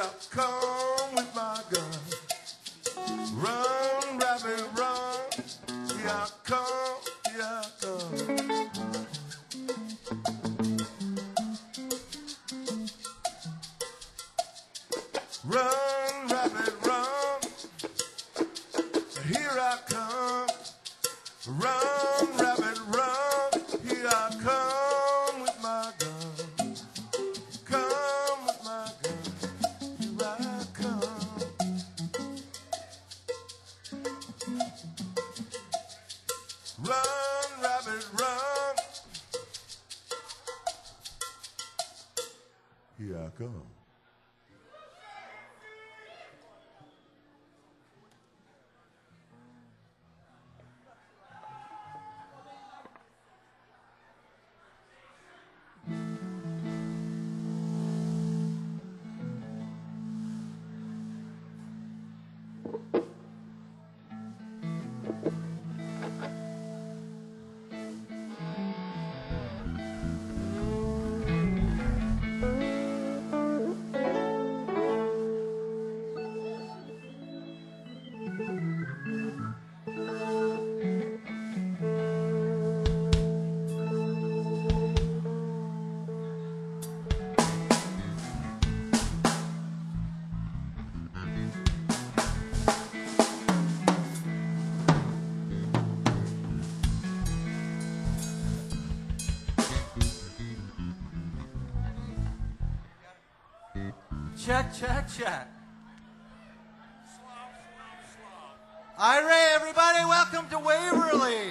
come with my gun. Run, rabbit, run. Here I come, here I come. Run, rabbit, run. Here I come. Run, rabbit, run. Here I come with my gun. Come with my gun. Here I come. Run, rabbit, run. Here I come. Check. Iray, everybody, welcome to Waverly.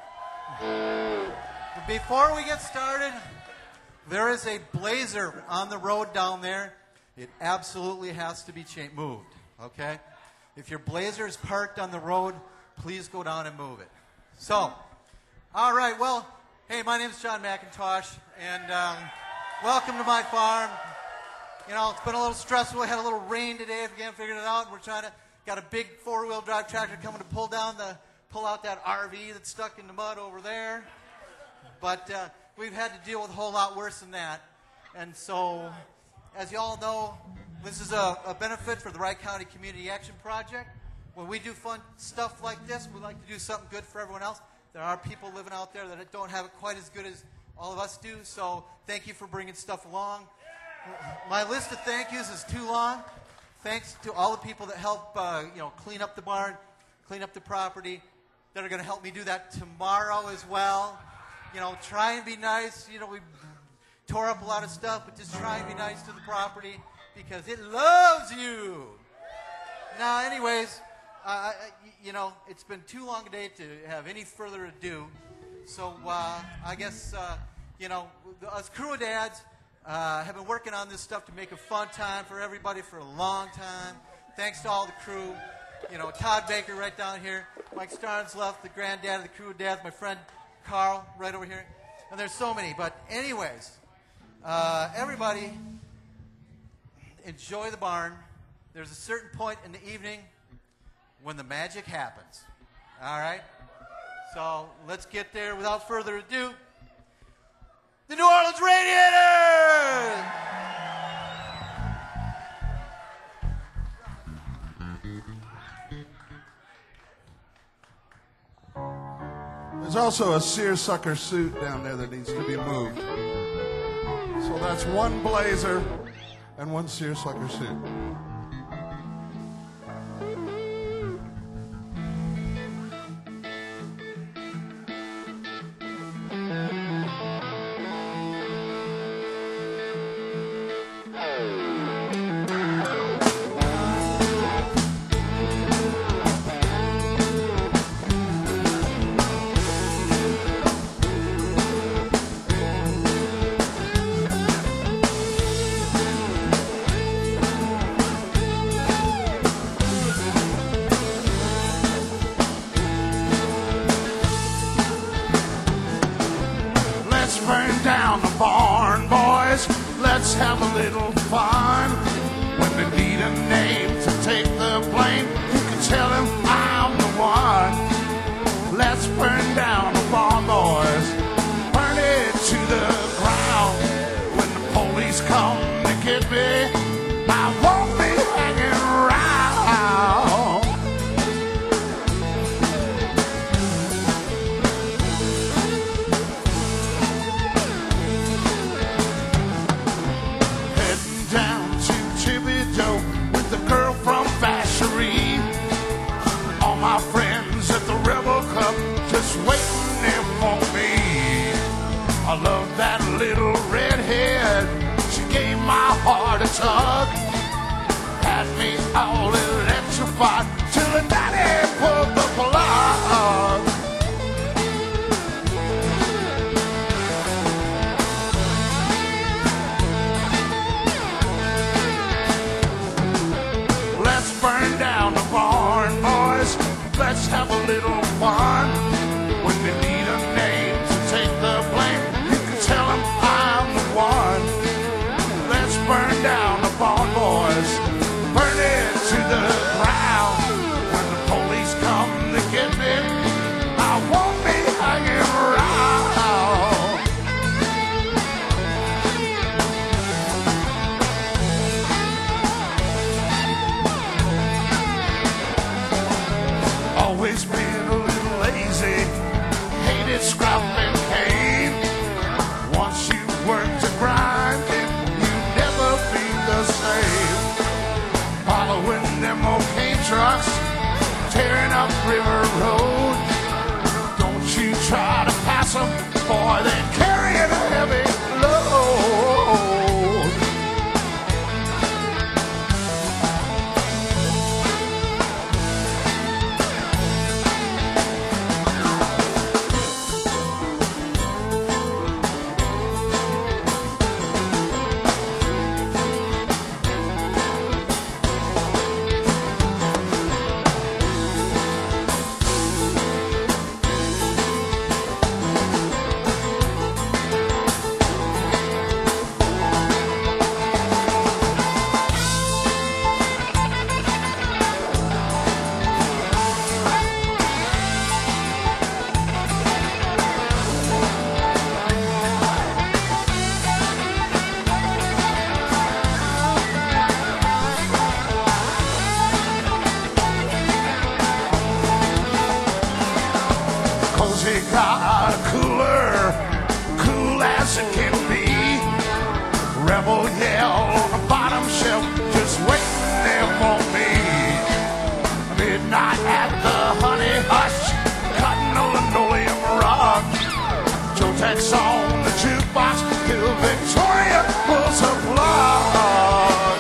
Before we get started, there is a blazer on the road down there. It absolutely has to be moved, okay? If your blazer is parked on the road, please go down and move it. So, all right, well, hey, my name's John McIntosh, and welcome to my farm. You know, it's been a little stressful. We had a little rain today. If you can't figure it out, we're got a big four-wheel drive tractor coming to pull out that RV that's stuck in the mud over there. But we've had to deal with a whole lot worse than that. And so, as you all know, this is a benefit for the Wright County Community Action Project. When we do fun stuff like this, we like to do something good for everyone else. There are people living out there that don't have it quite as good as all of us do. So thank you for bringing stuff along. My list of thank yous is too long. Thanks to all the people that help, clean up the barn, clean up the property, that are going to help me do that tomorrow as well. You know, try and be nice. You know, we tore up a lot of stuff, but just try and be nice to the property because it loves you. Now, anyways, it's been too long a day to have any further ado. So I guess, us crew dads have been working on this stuff to make a fun time for everybody for a long time. Thanks to all the crew. You know, Todd Baker right down here. Mike Starnes left, the granddad of the crew dads. My friend Carl right over here. And there's so many. But anyways, everybody enjoy the barn. There's a certain point in the evening when the magic happens. All right? So let's get there without further ado. The New Orleans Radiators! There's also a seersucker suit down there that needs to be moved. So that's one blazer and one seersucker suit. Let's have a little fun. When they need a name to take the blame, you can tell them I'm the one. Let's burn down the barn, boys. Burn it to the ground. When the police come to get me, I won't be tug. Had me all electrified till the daddy pulled the plug. Let's burn down the barn, boys. Let's have a little fun. When they need a name to take the blame, you can tell them I'm the one. Let's burn down the barn, boys. Burn it to the ground. When the police come to get me, I won't be hanging around. Always been a little lazy, hated scrap and cane. Once you work to grind it, you never be the same. Following them cocaine trucks, tearing up River Road. Don't you try to pass them, boy, they're carrying a heavy load. Cozy got a cooler, cool as it can be. Rebel yell on the bottom shelf, just waiting there for me. Midnight at the Honey Hush, cutting a linoleum rug. Joe Tex on the jukebox, till Victoria pulls her plug.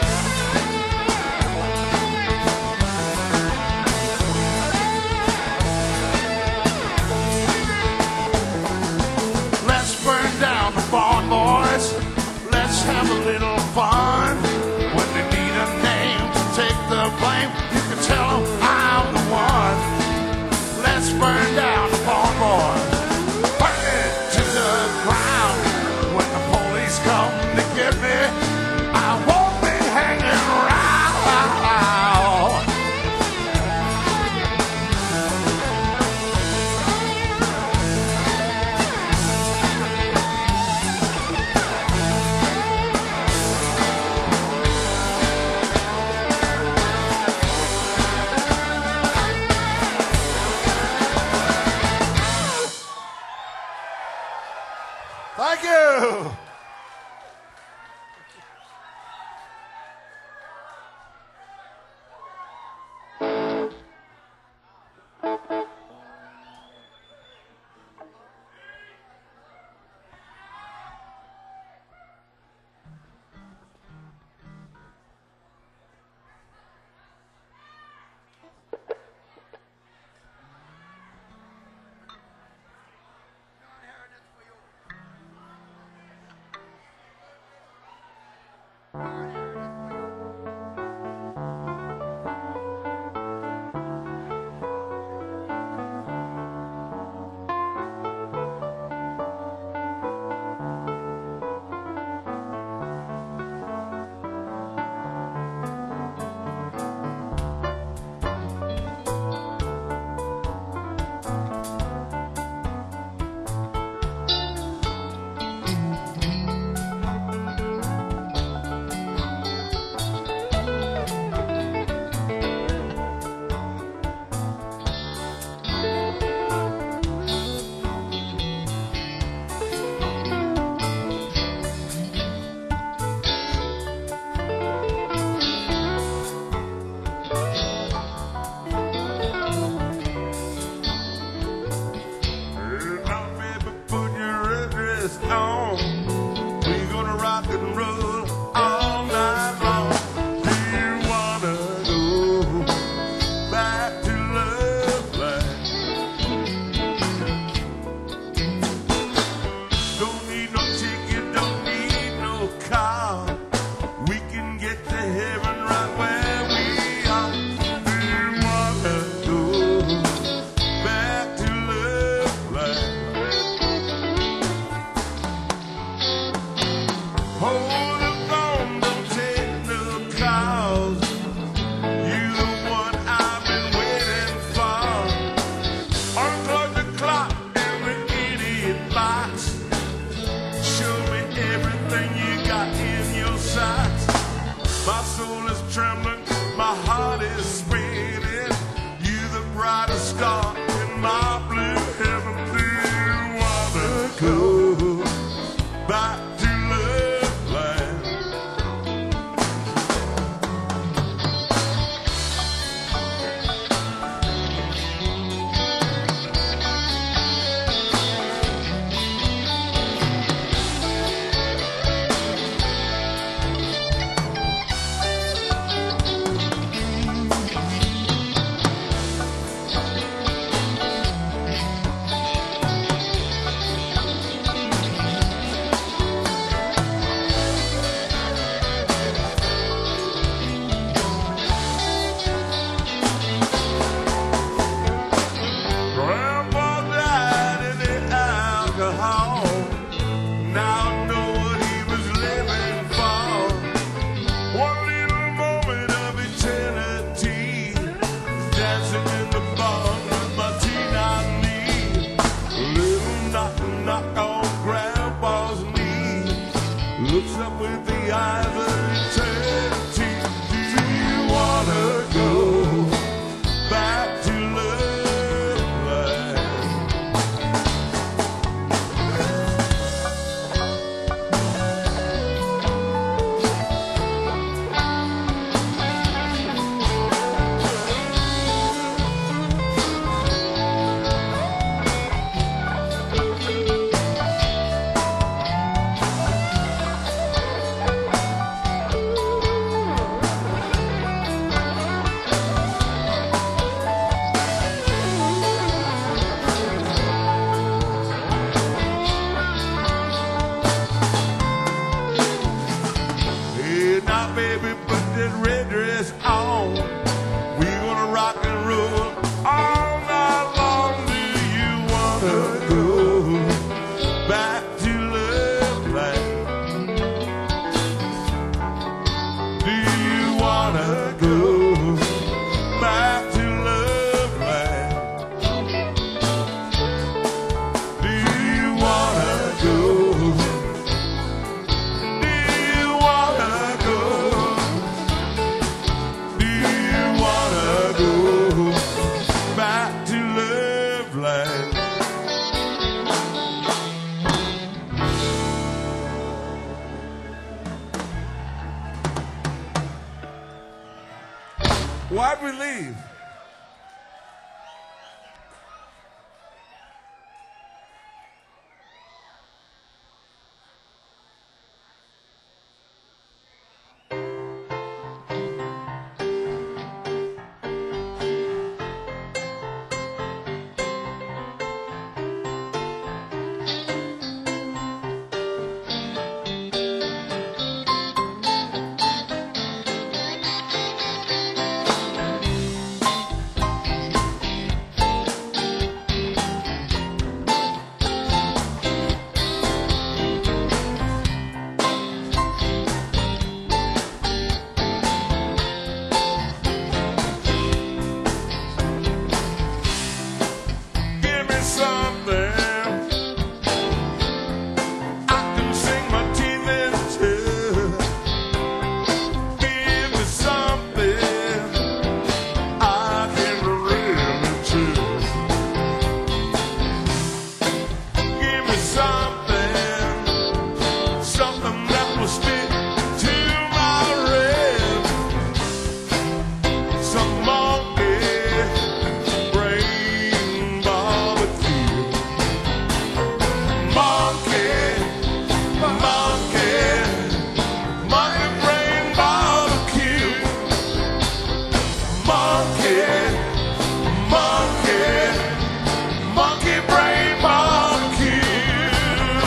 Let's burn down the barn, boys. Let's have a little fun. When they need a name to take the blame, you can tell them I'm the one. Let's burn down the barn, boys. Burn it to the ground. When the police come to get me, I won't be hanging around. Thank you. we leave? Give me something I can sink my teeth into. Give me something I can relate to. Give me something that will stick to my ribs. Some monkey brain barbecue. Monkey brain barbecue. Monkey brain barbecue.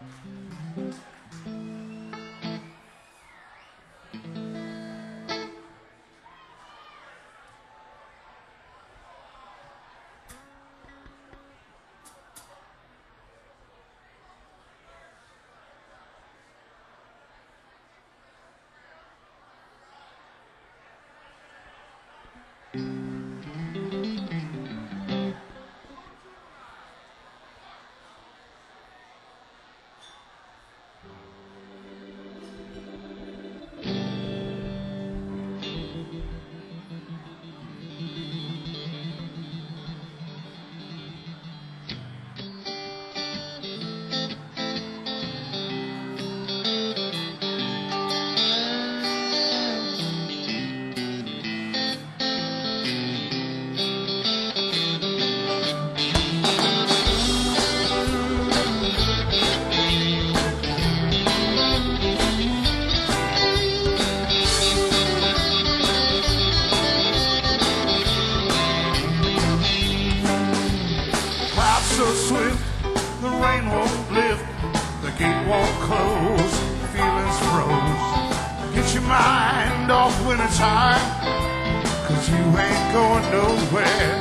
So swift, the rain won't lift, the gate won't close, feelings froze. Get your mind off wintertime, 'cause you ain't going nowhere.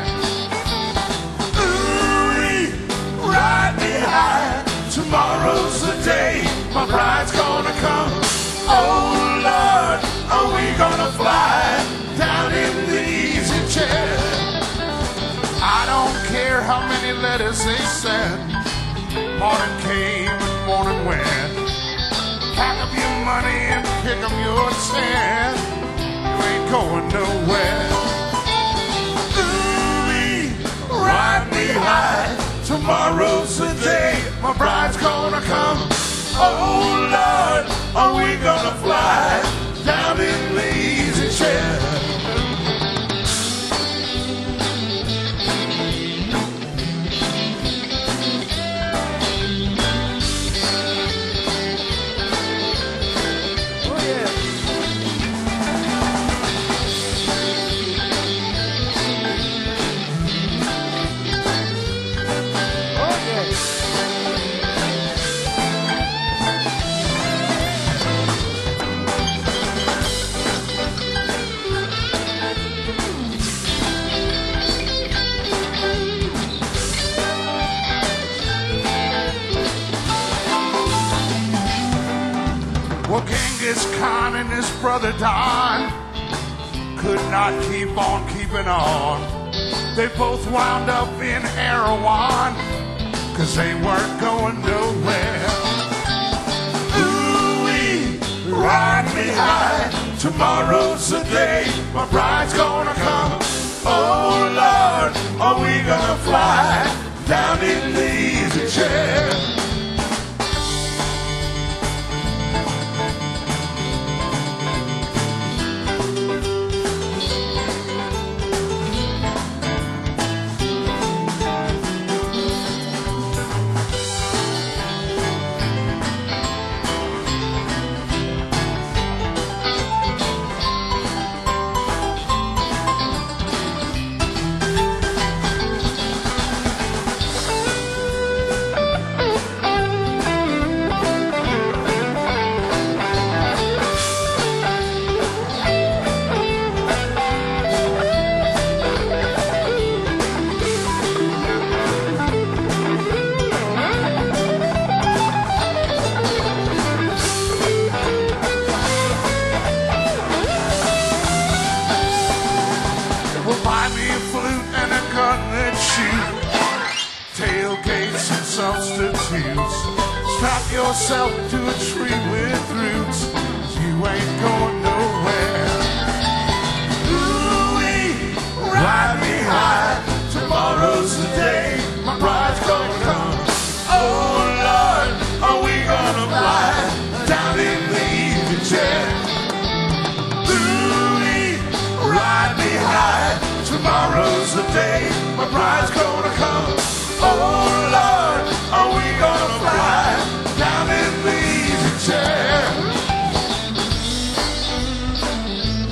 Ooh, ride me high, tomorrow's the day my bride's gonna come. Oh Lord, are we gonna fly down in the easy chair? I don't care how many letters they send, morning came and morning went. Pack up your money and pick up your tent, you ain't going nowhere. Ooh, ride me high, tomorrow's the day my bride's gonna come. Oh Lord, are we gonna fly down in the easy chair? Well, Genghis Khan and his brother Don could not keep on keeping on. They both wound up in Erewhon, 'cause they weren't going nowhere. Ooh-wee, ride me high, tomorrow's the day my bride's gonna come. Oh Lord, are we gonna fly down in the easy chair? Substitutes. Strap yourself to a tree with roots, 'cause you ain't going nowhere. Ooh-wee, ride me high, tomorrow's the day my bride's gonna come. Oh Lord, are we gonna fly down in the easy chair? Ooh-wee, ride me high, tomorrow's the day my bride's gonna come. Oh Lord, are we gonna fly down in the easy chair?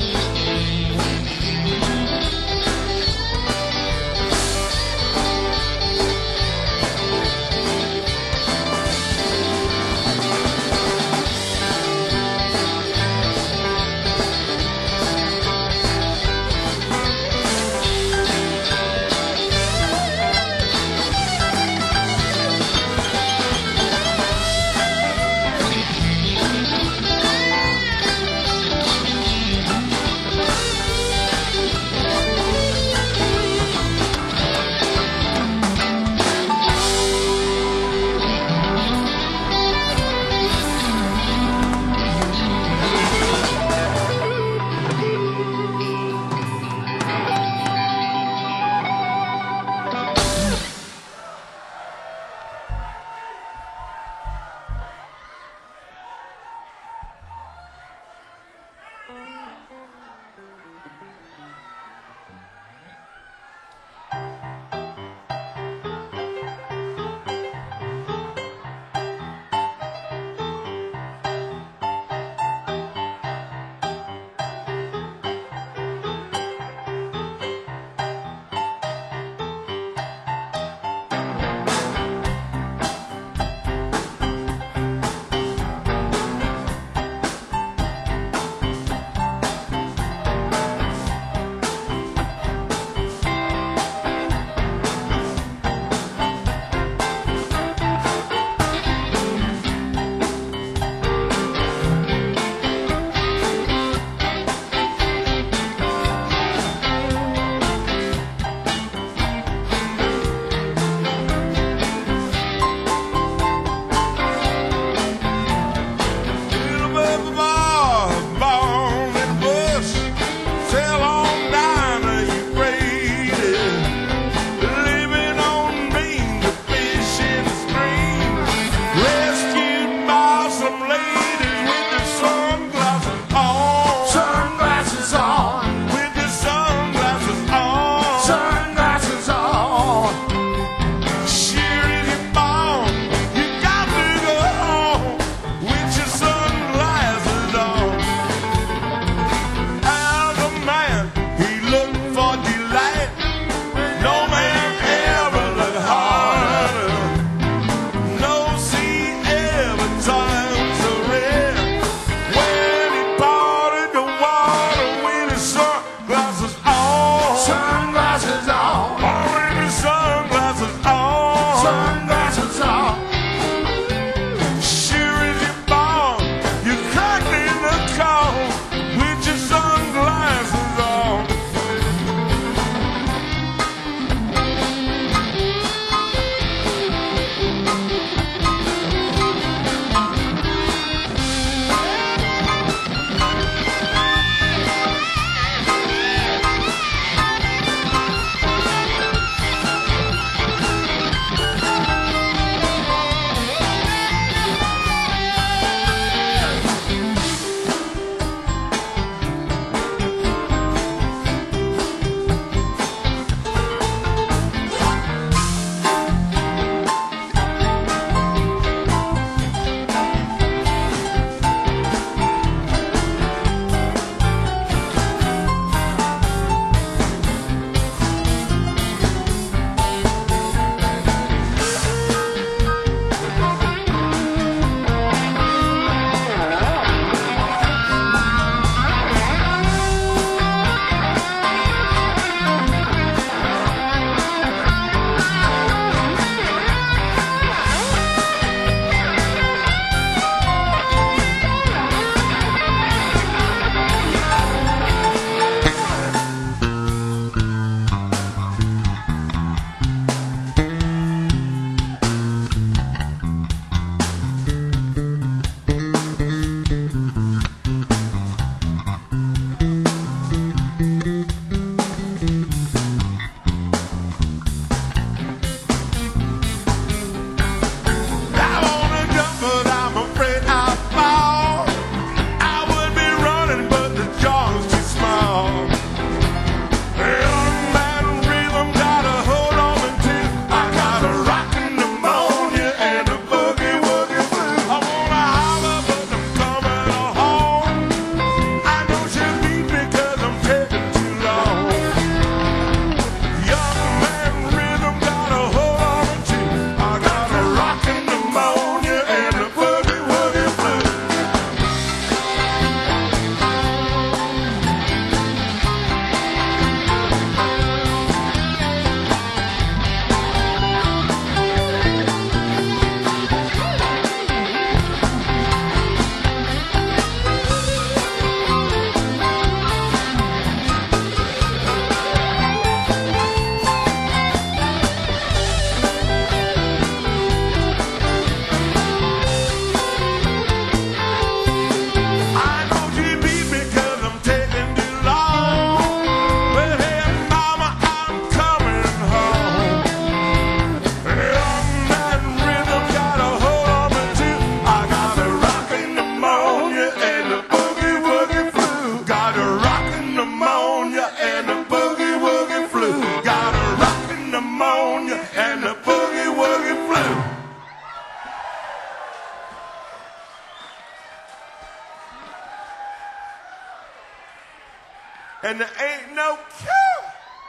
and there ain't no cure.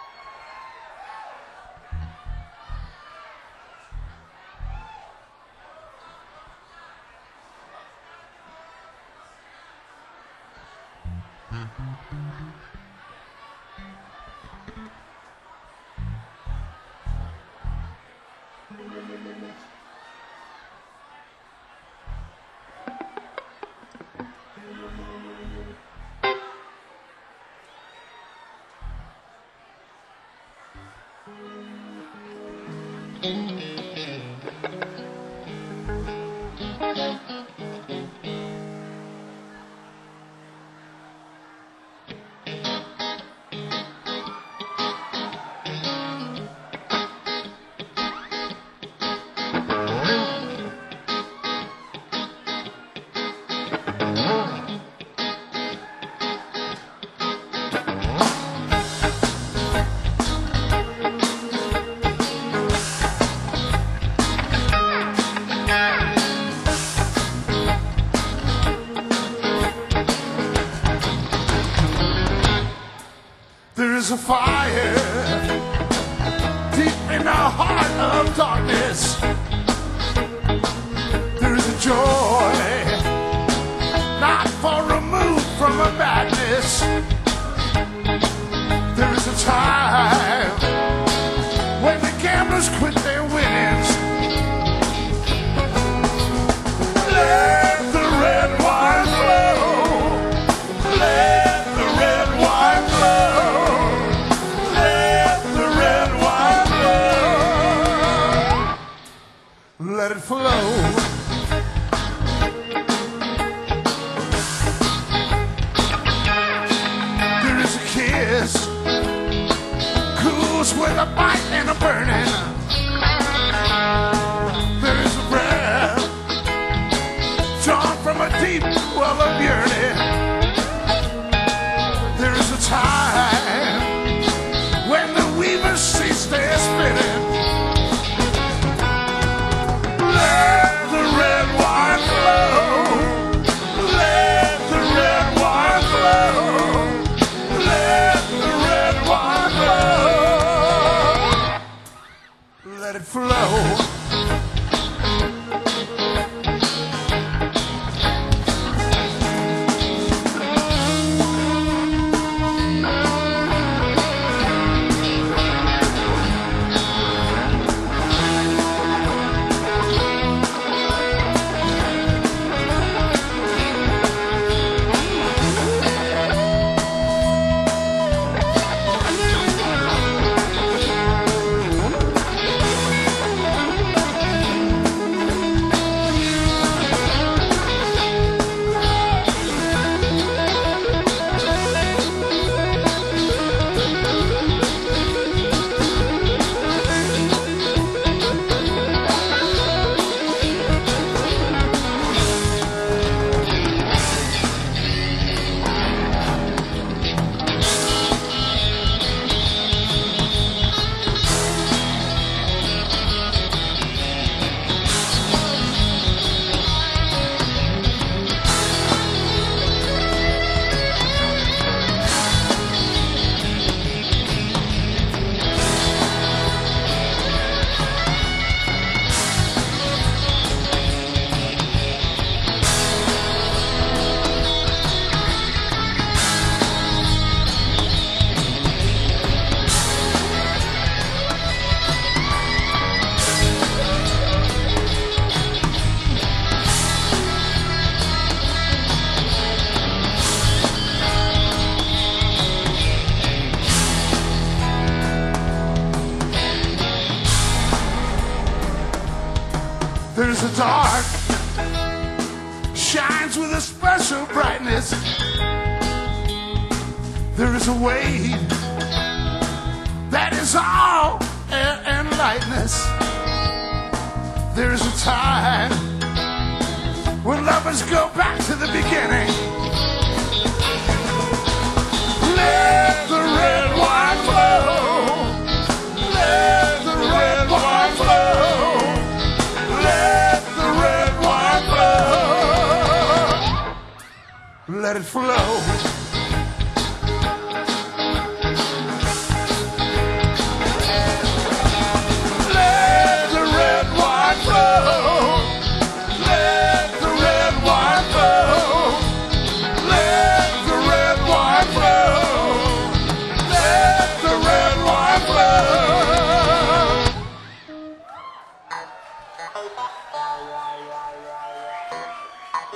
There's a fire deep in the heart of darkness. There's a joy not far removed from a madness. There's a time when the gamblers quit their winnings. Let the red wine flow. Let the red wine flow. Let it flow. There is a kiss, cools with a bite and a burning. There is a breath, drawn from a deep well of yearning. There is a time when the weavers cease their spinning. Let the red wine flow. Let the red wine flow. Let the red wine flow. Let it flow. There's a dark, shines with a special brightness. There is a weight that is all air and lightness. There is a time when lovers go back to the beginning. Let the red wine flow. Let the red wine flow. Let the red wine flow. Let it flow.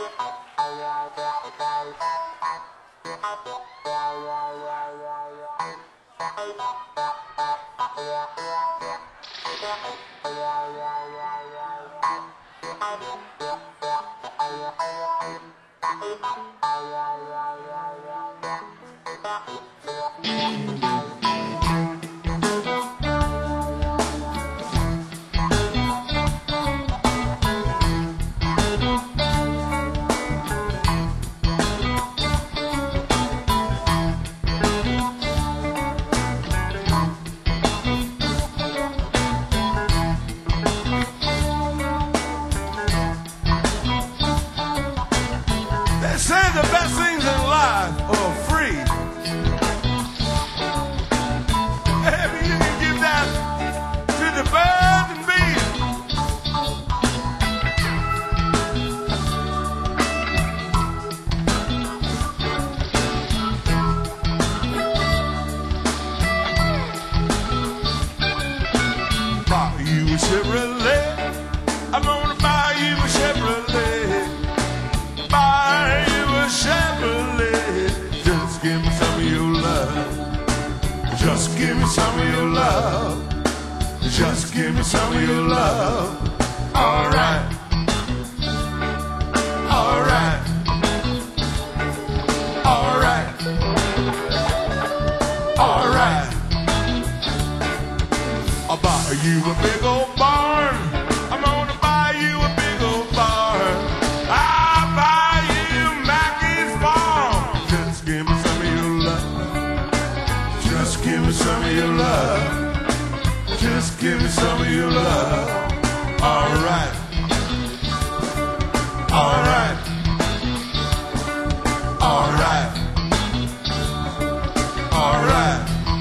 They say the best things in life are free. Maybe you can give that to the birds and bees. Buy you a Chevrolet. I'm gonna buy you a Chevrolet. Buy you a Chevrolet. Just give me some of your love. Just give me some of your love. Just give me some of your love. All right. All right. All right. All right. I'll buy you a big old barn. I'm gonna buy you a big old barn. I'll buy you Mackey's farm. Just give me some of your love. Just give me some of your love. Just give me some of your love. All right. All right. All right. All right.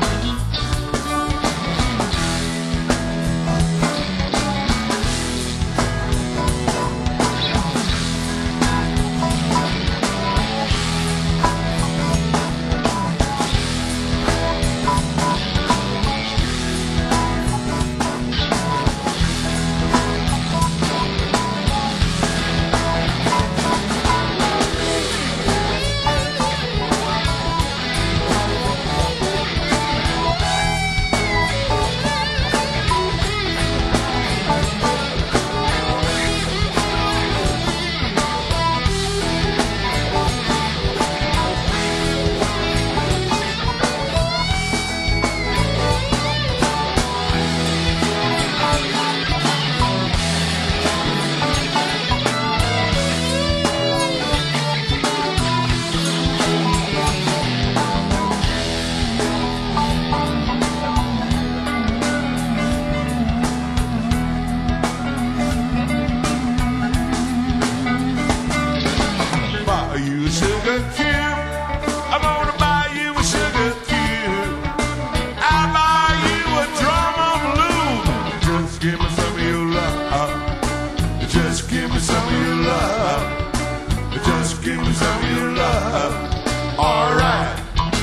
Buy you a sugar cube. I'm gonna buy you a sugar cube. I'll buy you a drum of lube. Just give me some of your love. Just give me some of your love. Just give me some of your love. All right.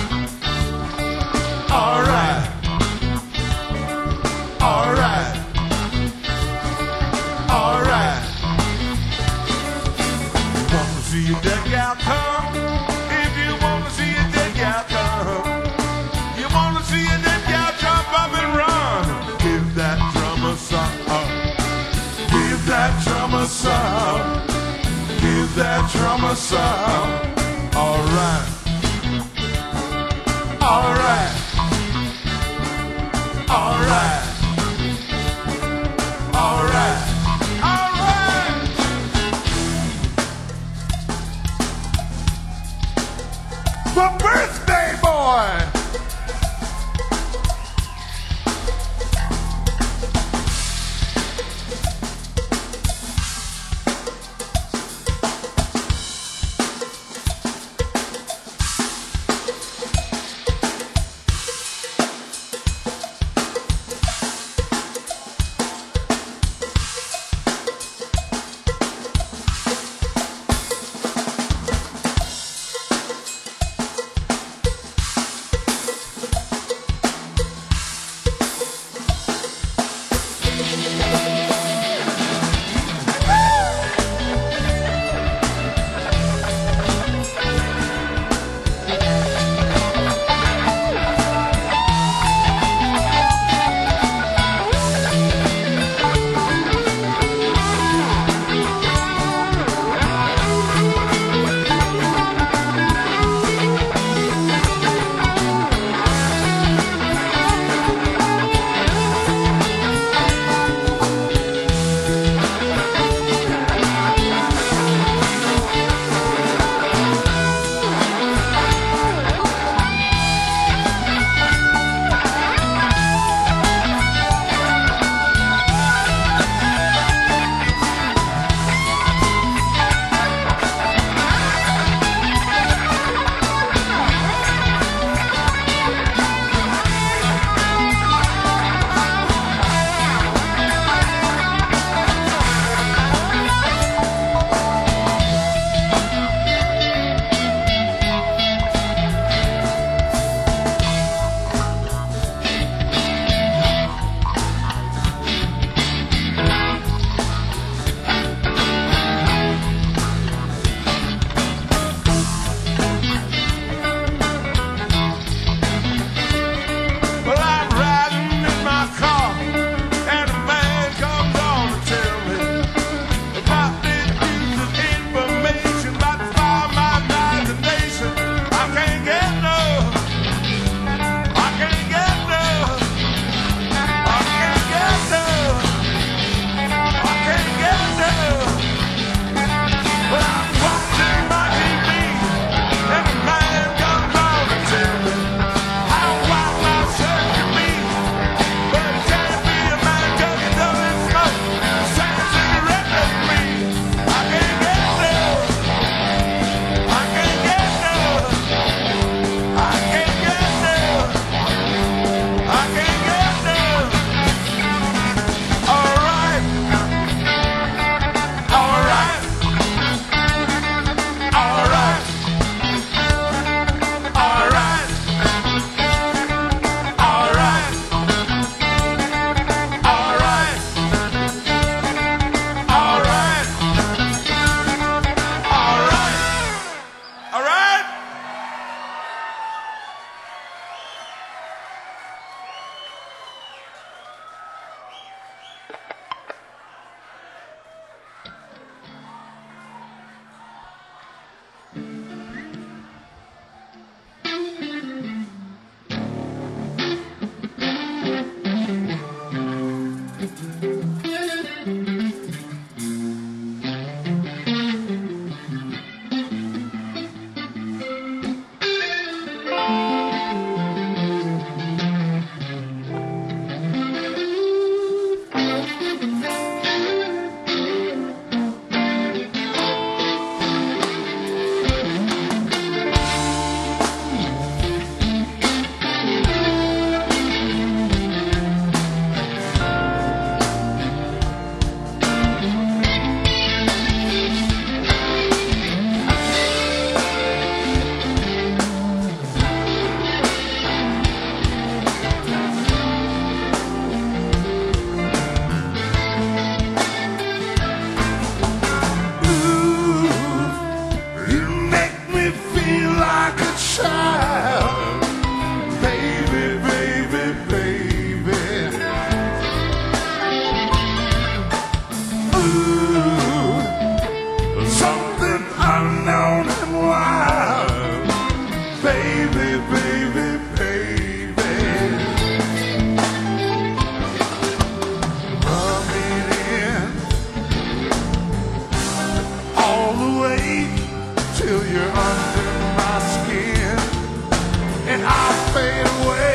All right. All right. All right. Wanna see your deck out come? If you wanna see your deck out come, you wanna see your deck out jump up and run. Give that drum a song. Give that drum a song. Give that drum a song. All right. All right. All right. All right. All right. The birthday boy. all the way till you're under my skin, and I'll fade away.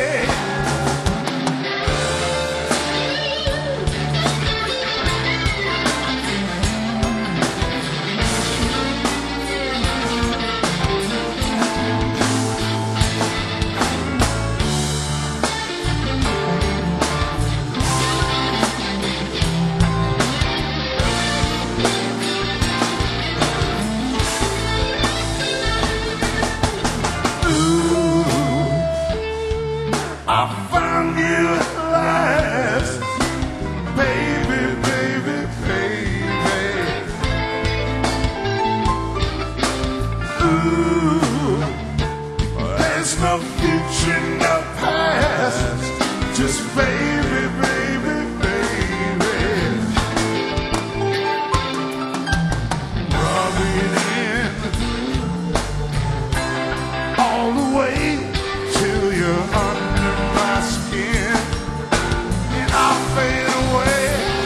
I found you at last, baby, baby, baby. Ooh, there's no future, no past, just baby, baby, baby. Rub it in all the way till you're under my skin, and I'll fade away.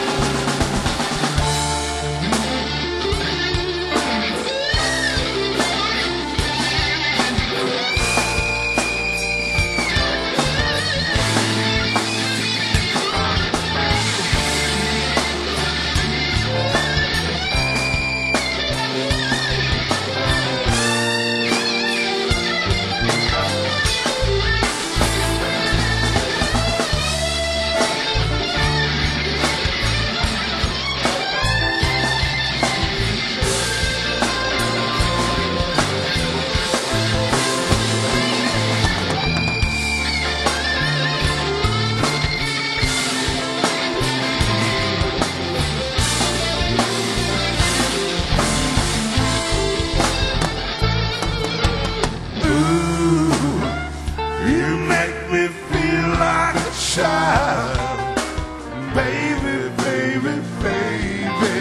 You make me feel like a child, baby, baby, baby.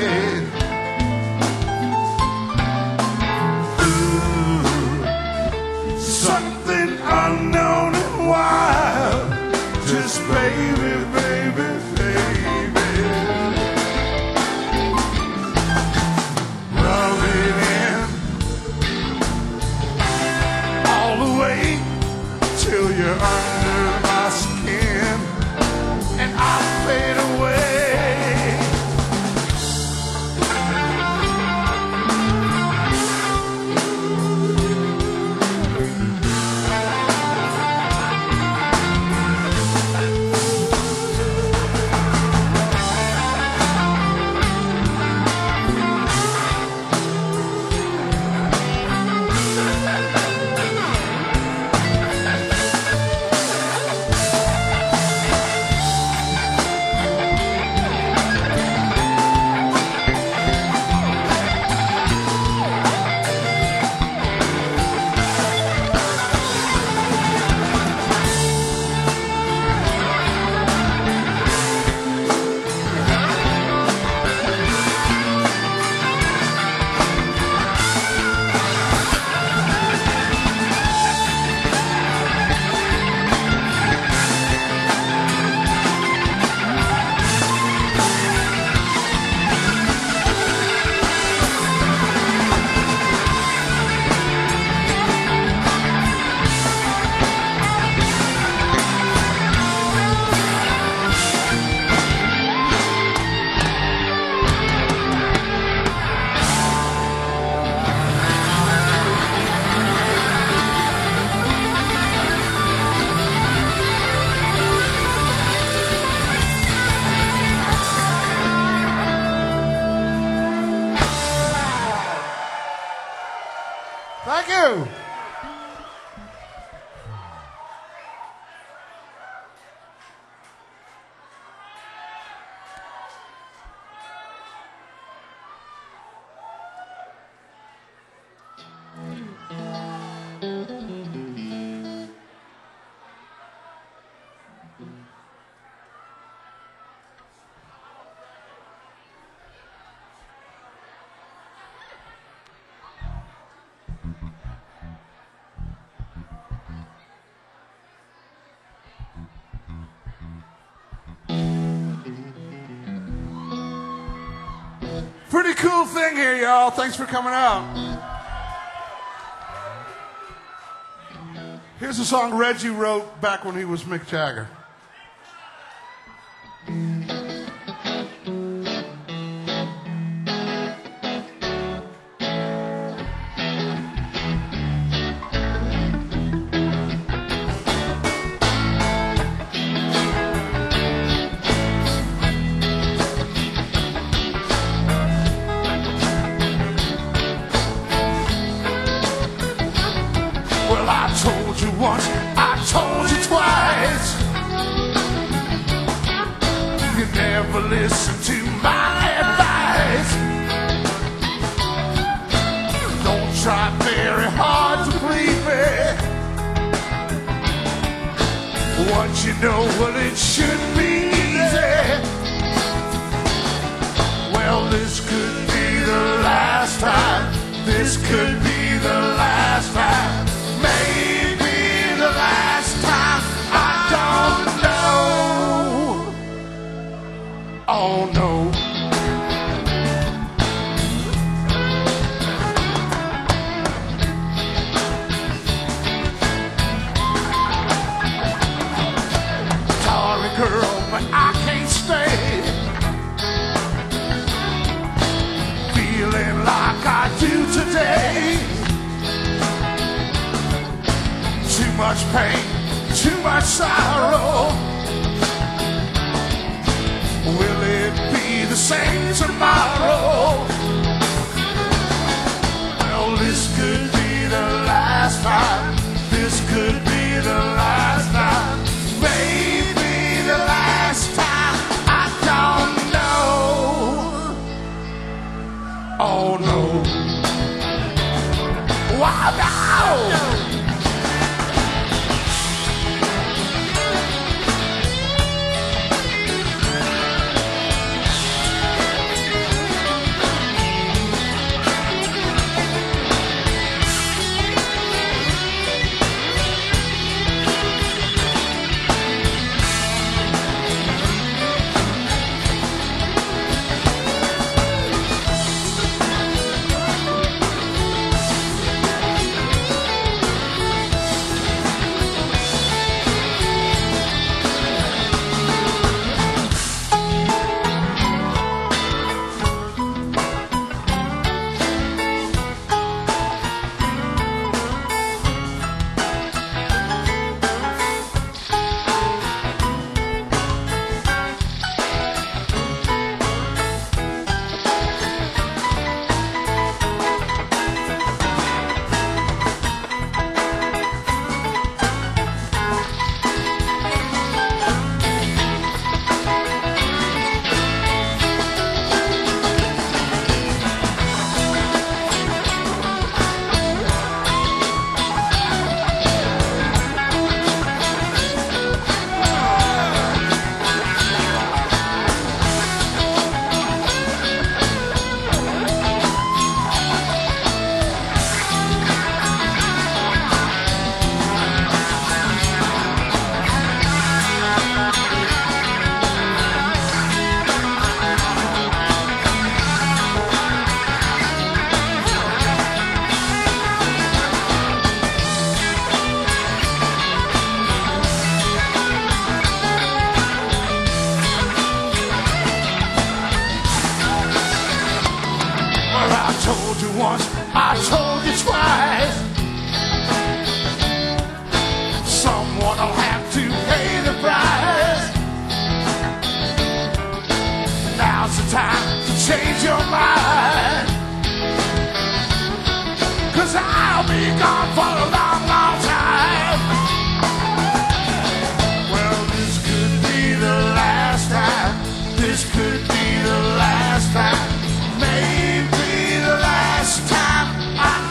Ooh, something unknown and wild, just baby, baby, baby. Rub it in all the way till you're under my skin, and I'll fade away. Thank you. Pretty cool thing here, y'all. Thanks for coming out. Here's a song Reggie wrote back when he was Mick Jagger. Once, I told you twice. You never listen to my advice. Don't try very hard to please me. Once you know, well, it should be easy. Well, this could be the last time. This could be the last time. Maybe the last time, I don't know. Oh no. Sorry girl, but I can't stay. Feeling like I do today. Too much pain, too much sorrow. Will it be the same tomorrow? Well, this could be the last time. This could be the last time. Maybe the last time. I don't know. Oh no. Wow, no. Once, I told you twice. Someone will have to pay the price. Now's the time to change your mind. 'Cause I'll be gone for a long, long time. Well, this could be the last time. This could be the last time. Maybe the last time I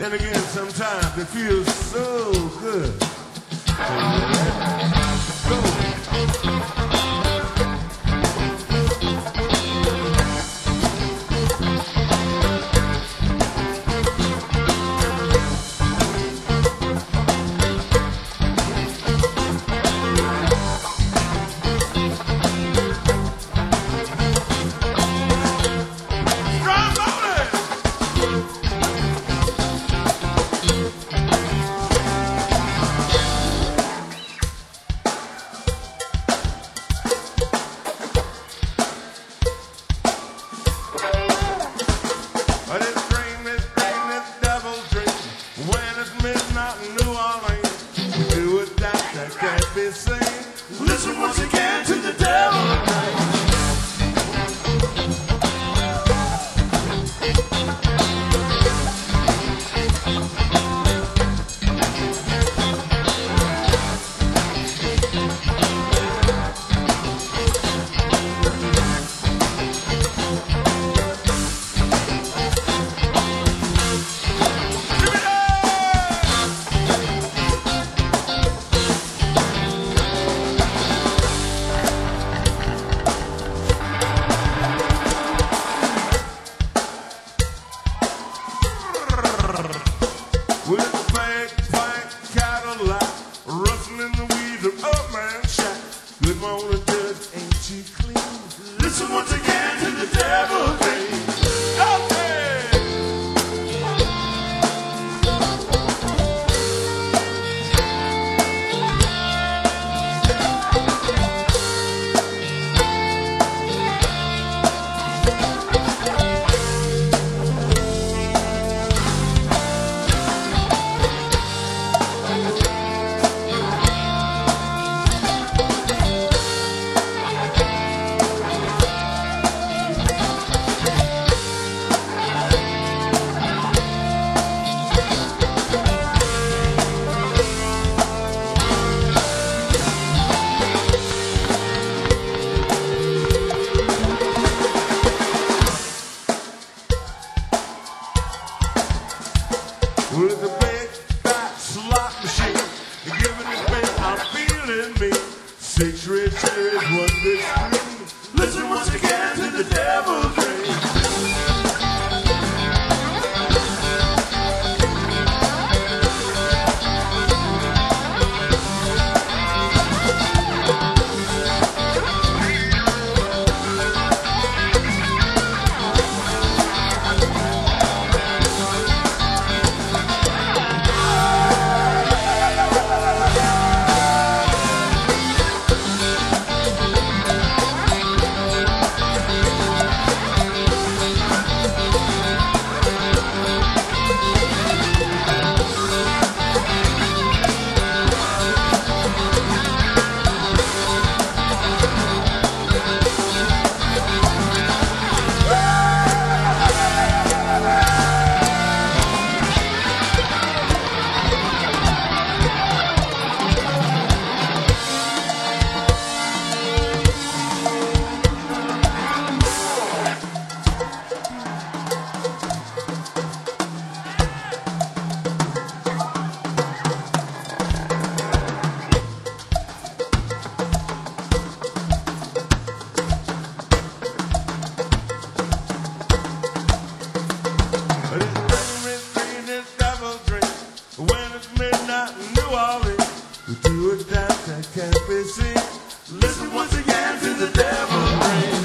then again, sometimes it feels so good. Go. Listen once again to the devil. With a big white Cadillac, rustling the weeds of Old Man Shack. Good morning, Judge, ain't she clean? Listen once again to the devil thing. With a big fat slot machine, giving it pain, I'm feeling me. 6 red cherries, 1 big screen. Listen once again to the devil's ring. Can't be seen. Listen once again to the devil ring.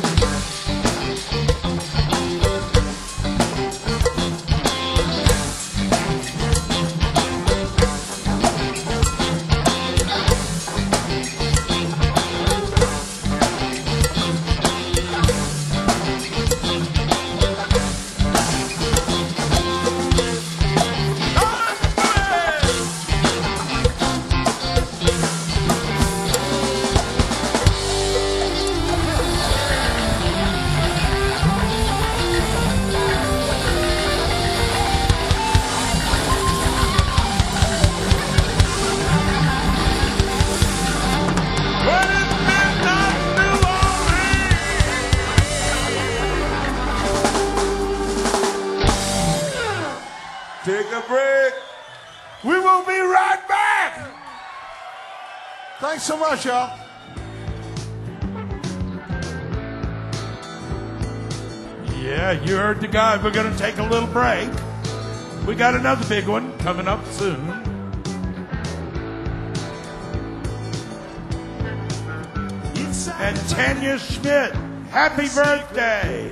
Take a break. We'll be right back. Thanks so much, y'all. Yeah, you heard the guy. We're going to take a little break. We got another big one coming up soon. And Tanya Schmidt, happy birthday.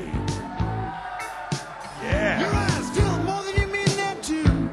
Yeah. Your eyes tell more than you mean that to.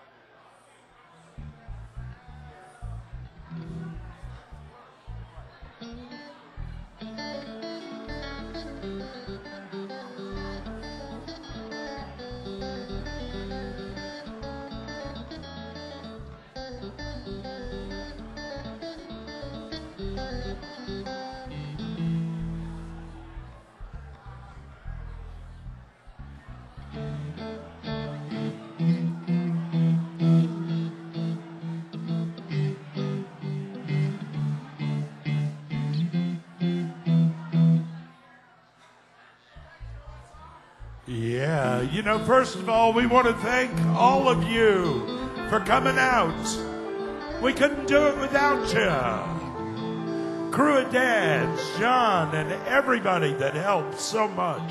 Yeah, you know, first of all, we want to thank all of you for coming out. We couldn't do it without you. Crew of dads, John, and everybody that helped so much.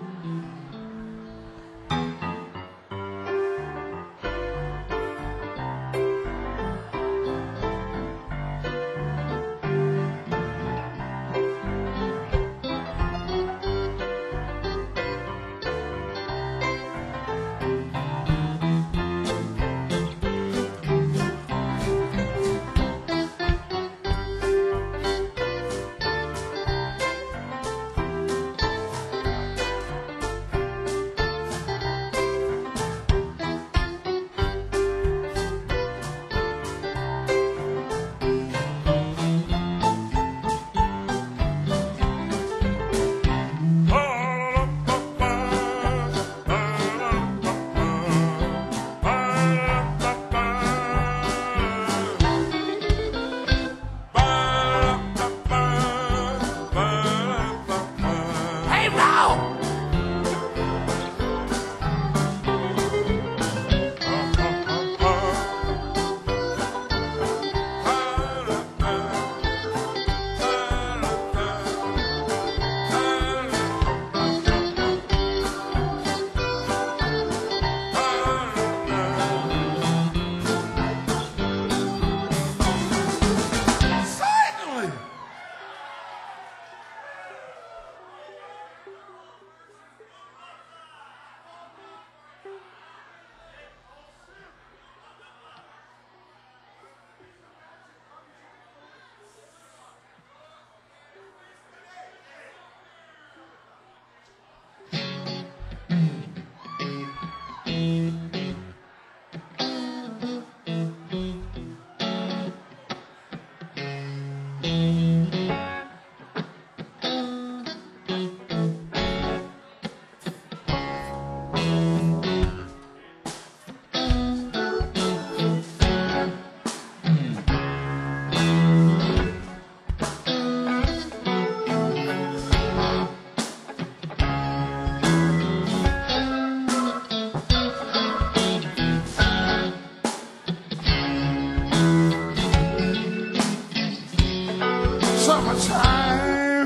Summertime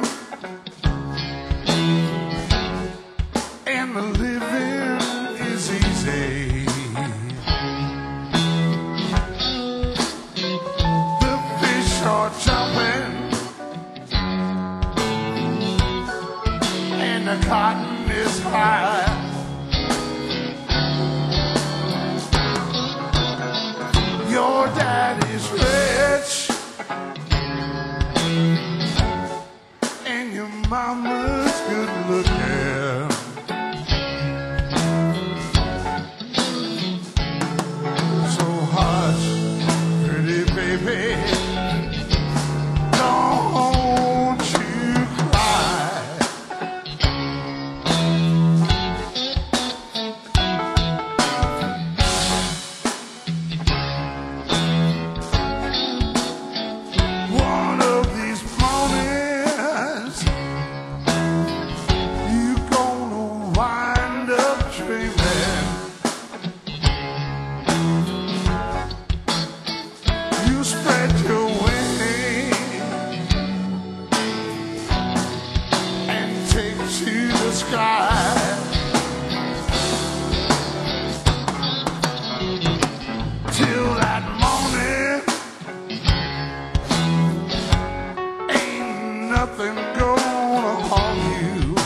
and the living is easy. The fish are jumping and the cotton is high. Your daddy's rich and your mama's good looking. So hush, pretty baby, don't you cry. One of these mornings you gonna sky. Till that morning, ain't nothing gonna harm you.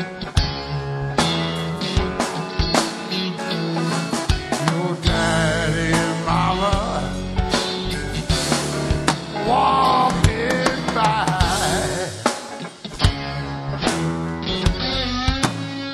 Your daddy and mama walking by.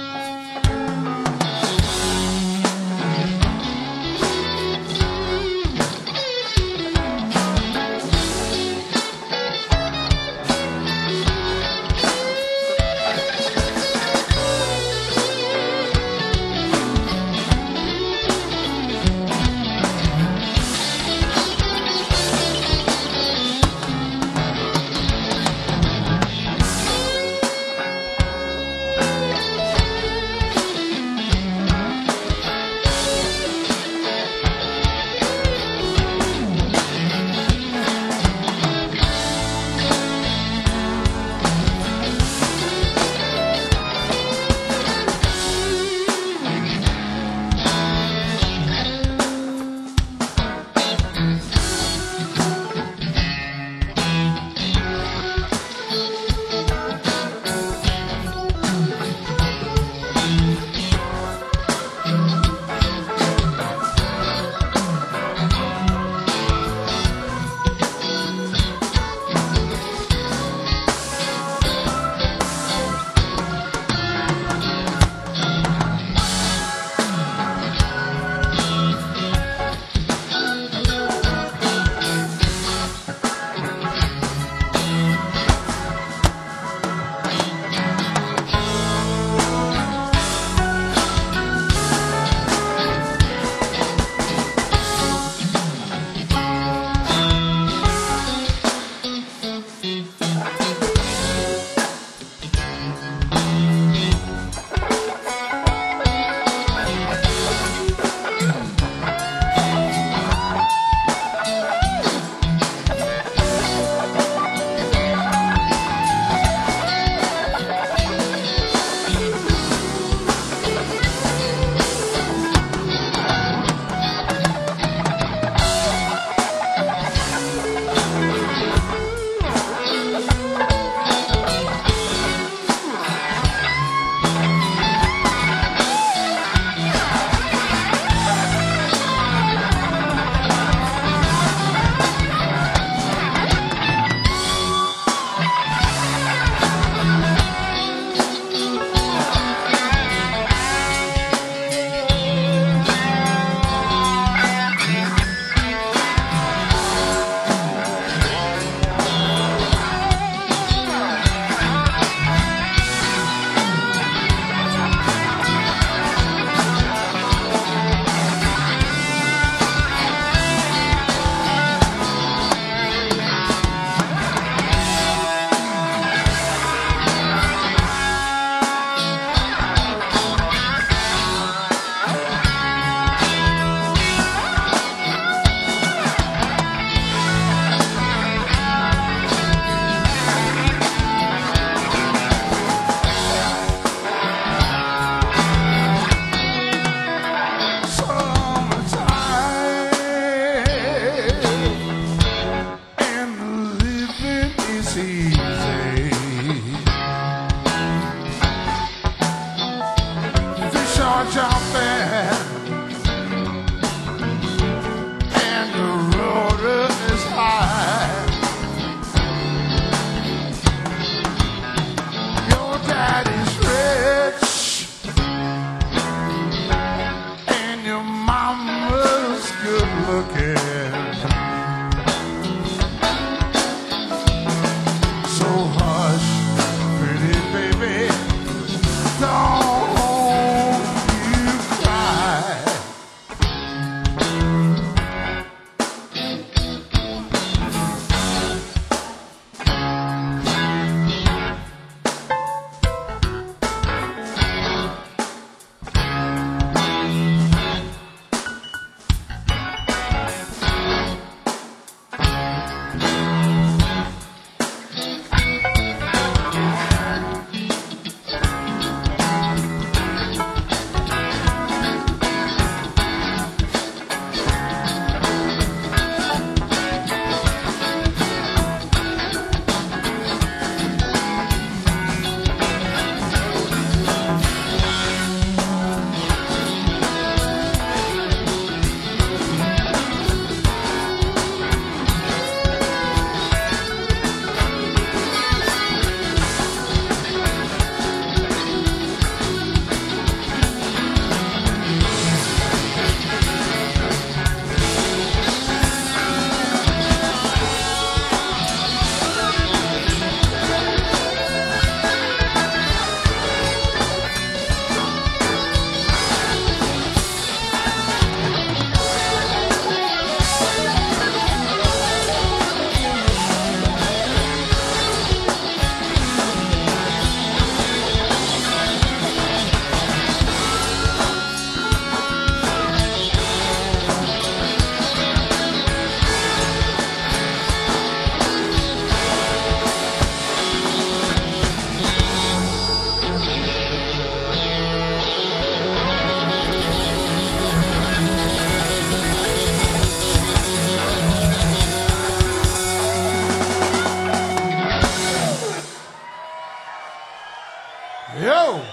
Yo!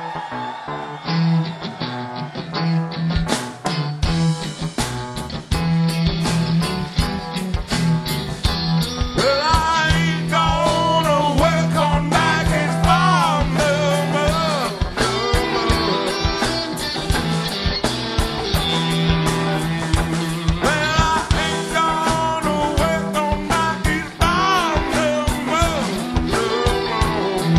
Well, I ain't gonna work on Maggie's farm no more, no more. Well, I ain't gonna work on Maggie's farm no more, no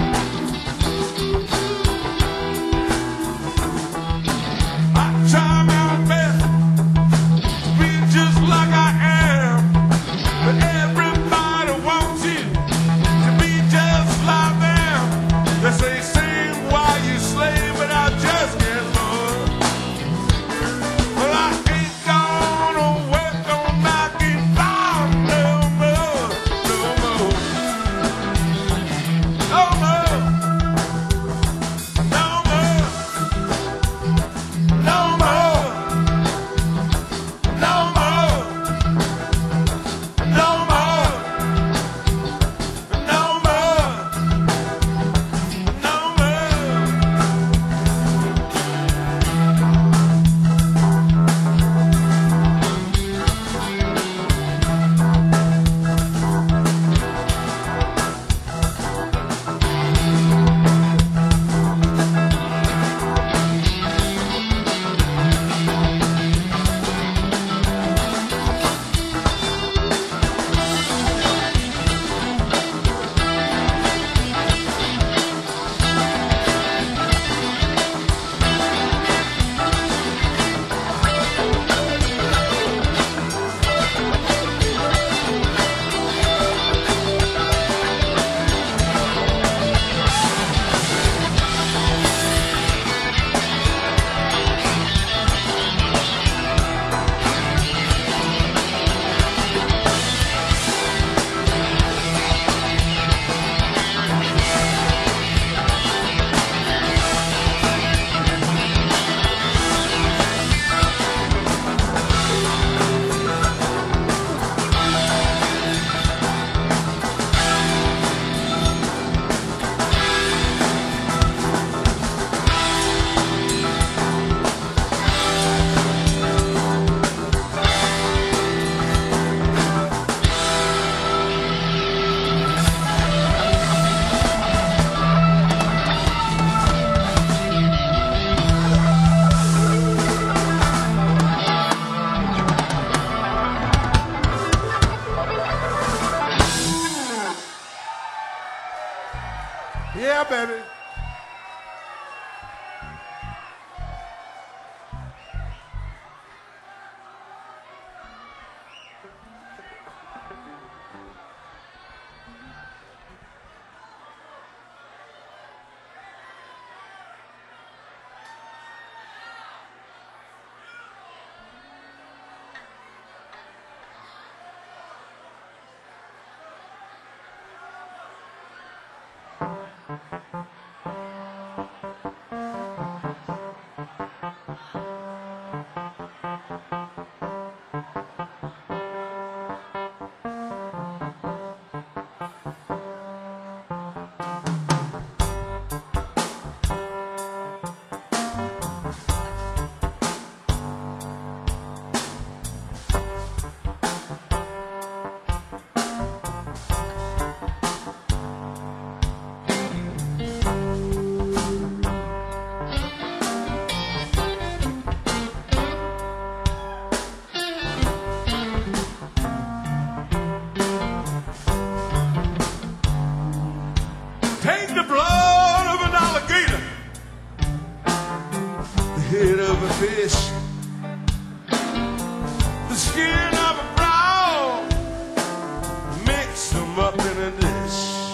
more. I try my best to be just like I am, but everybody wants you to be just like them. They say, sing while you slave, but I just get bored. Well, I ain't gonna work on Maggie's farm no more, no more, no more, no more, no more, no more, no more, no more, no more. Yeah, baby. Take the blood of an alligator, the head of a fish, the skin of a frog, mix them up in a dish.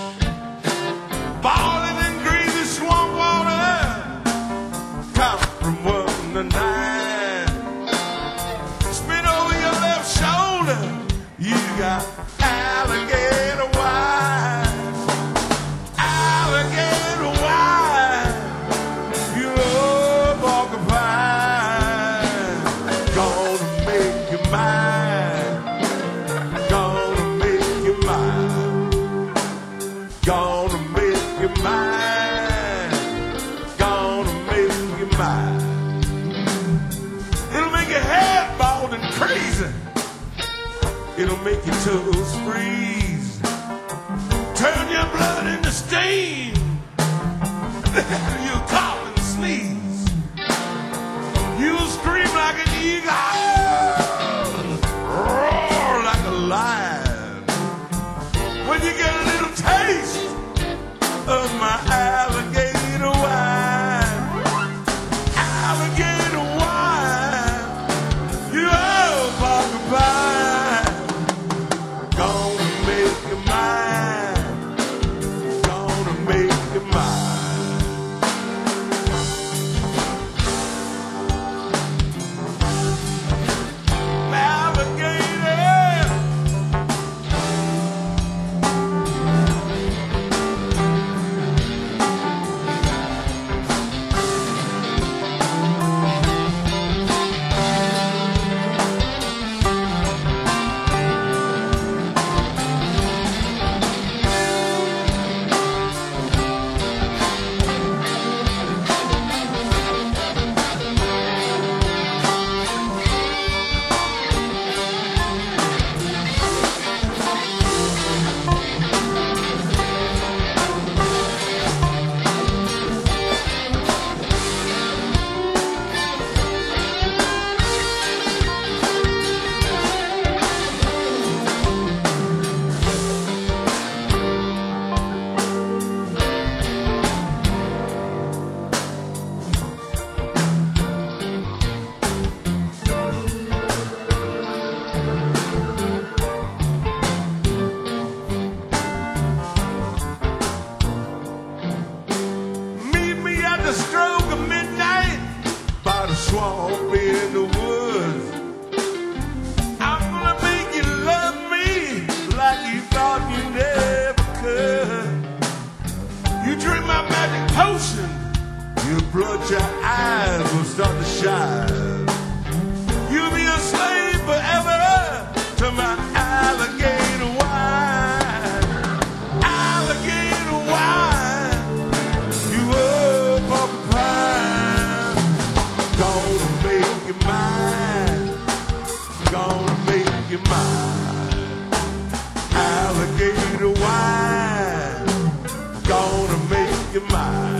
Boil it in greasy swamp water, count from 1 to 9. Spin over your left shoulder, you got alligator wine. Alligator wine, you love porcupine, gonna make you mine. mind. It'll make your head bald and crazy. It'll make your toes freeze. Turn your blood into steam. You'll cough and sneeze. You'll scream like an eagle. Roar like a lion. When you get a little taste of my alligator wine. Alligator wine. You old porcupine. Gonna make you mine. Gonna make you mine. Swamp in the woods. I'm gonna make you love me like you thought you never could. You drink my magic potion, your bloodshot eyes will start to shine. You'll be a slave forever to my alligator wine. Alligator wine. You old porcupine. Gonna make you mine. Gonna make you mine. Alligator wine. Gonna make you mine.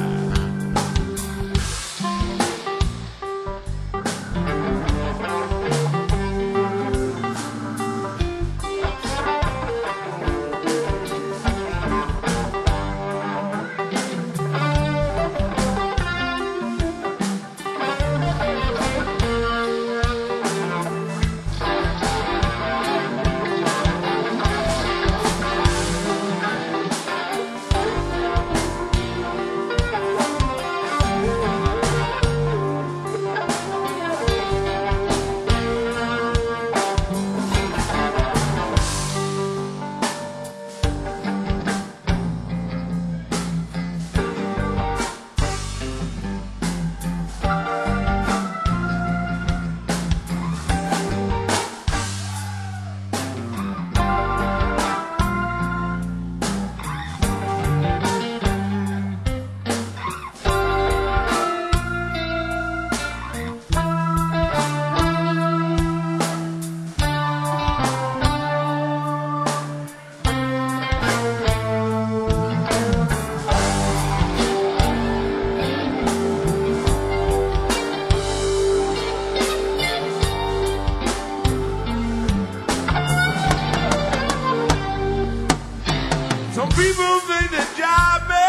Some people think they jive me.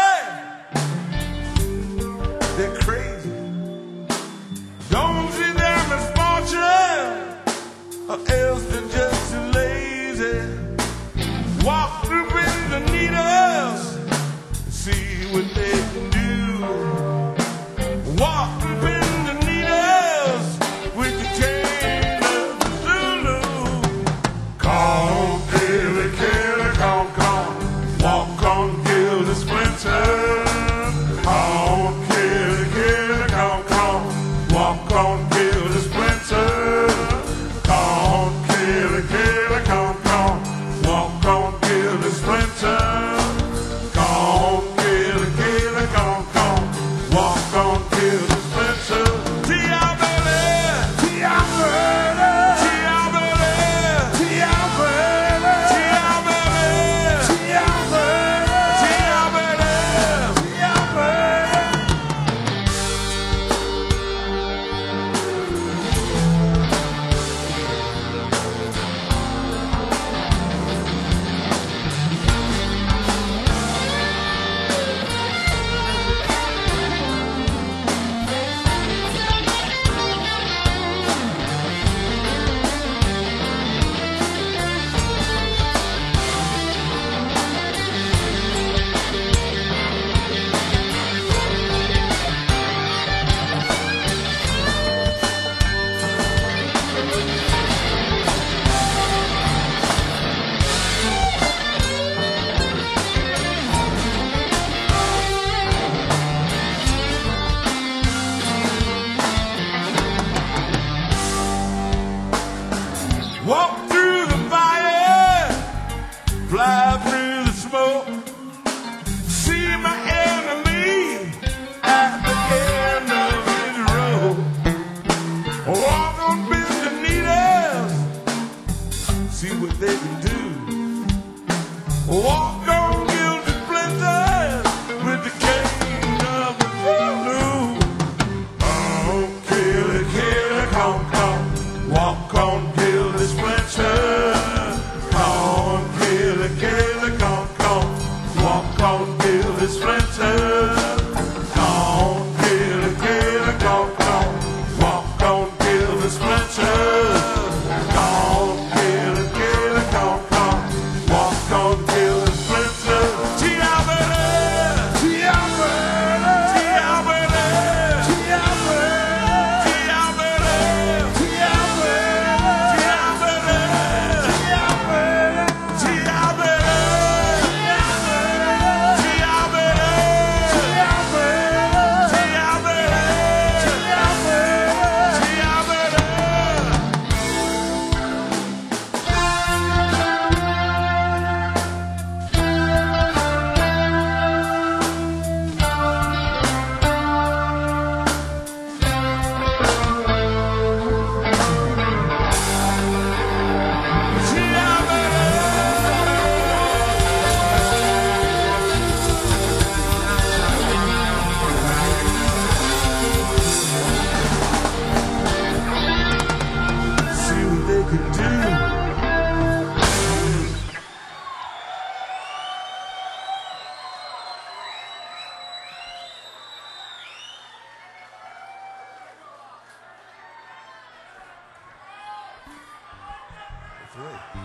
They're crazy. Don't see their misfortune, or else they're just too lazy. Walk through with the needles, see what they can do. Walk through with the needles with the cane of the Zulu. Come, Billy, Kelly, come, come. Walk on, kill the splinter. Come, Kelly, Kelly, come, come. Walk on, kill the splinter. Come, Kelly, Kelly, come, come. Walk on, kill the splinter. Come, Kelly, Kelly, come, come. Walk on, kill the splinter. great.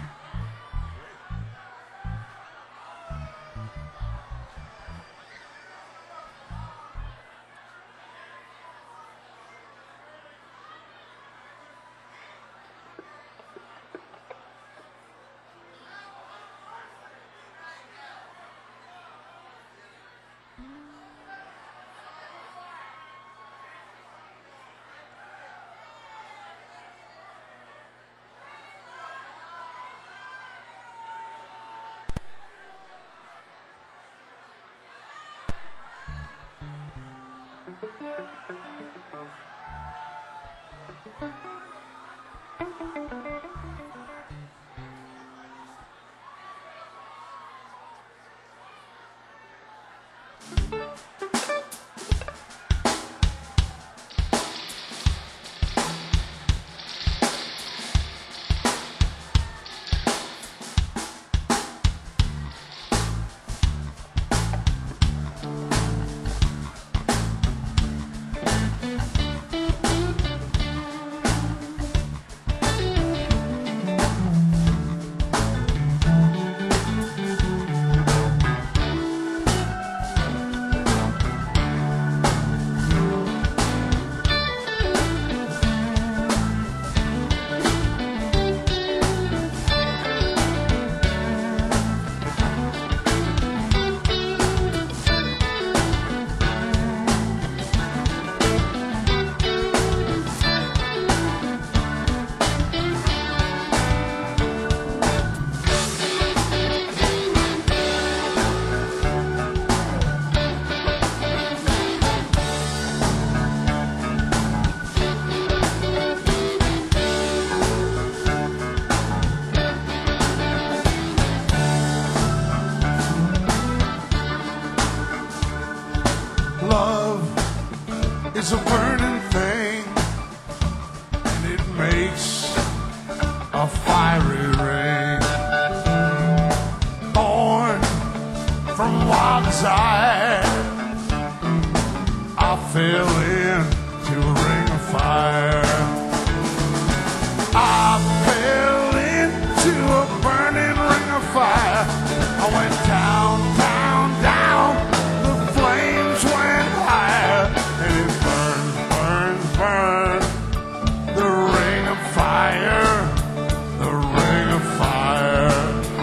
Love is a burning thing, and it makes a fiery ring. Born from wild desire, I fell into a ring of fire. I fell into a burning ring of fire. I went down, down, down. The flames went higher, and it burned, burned, burned. The ring of fire, the ring of fire.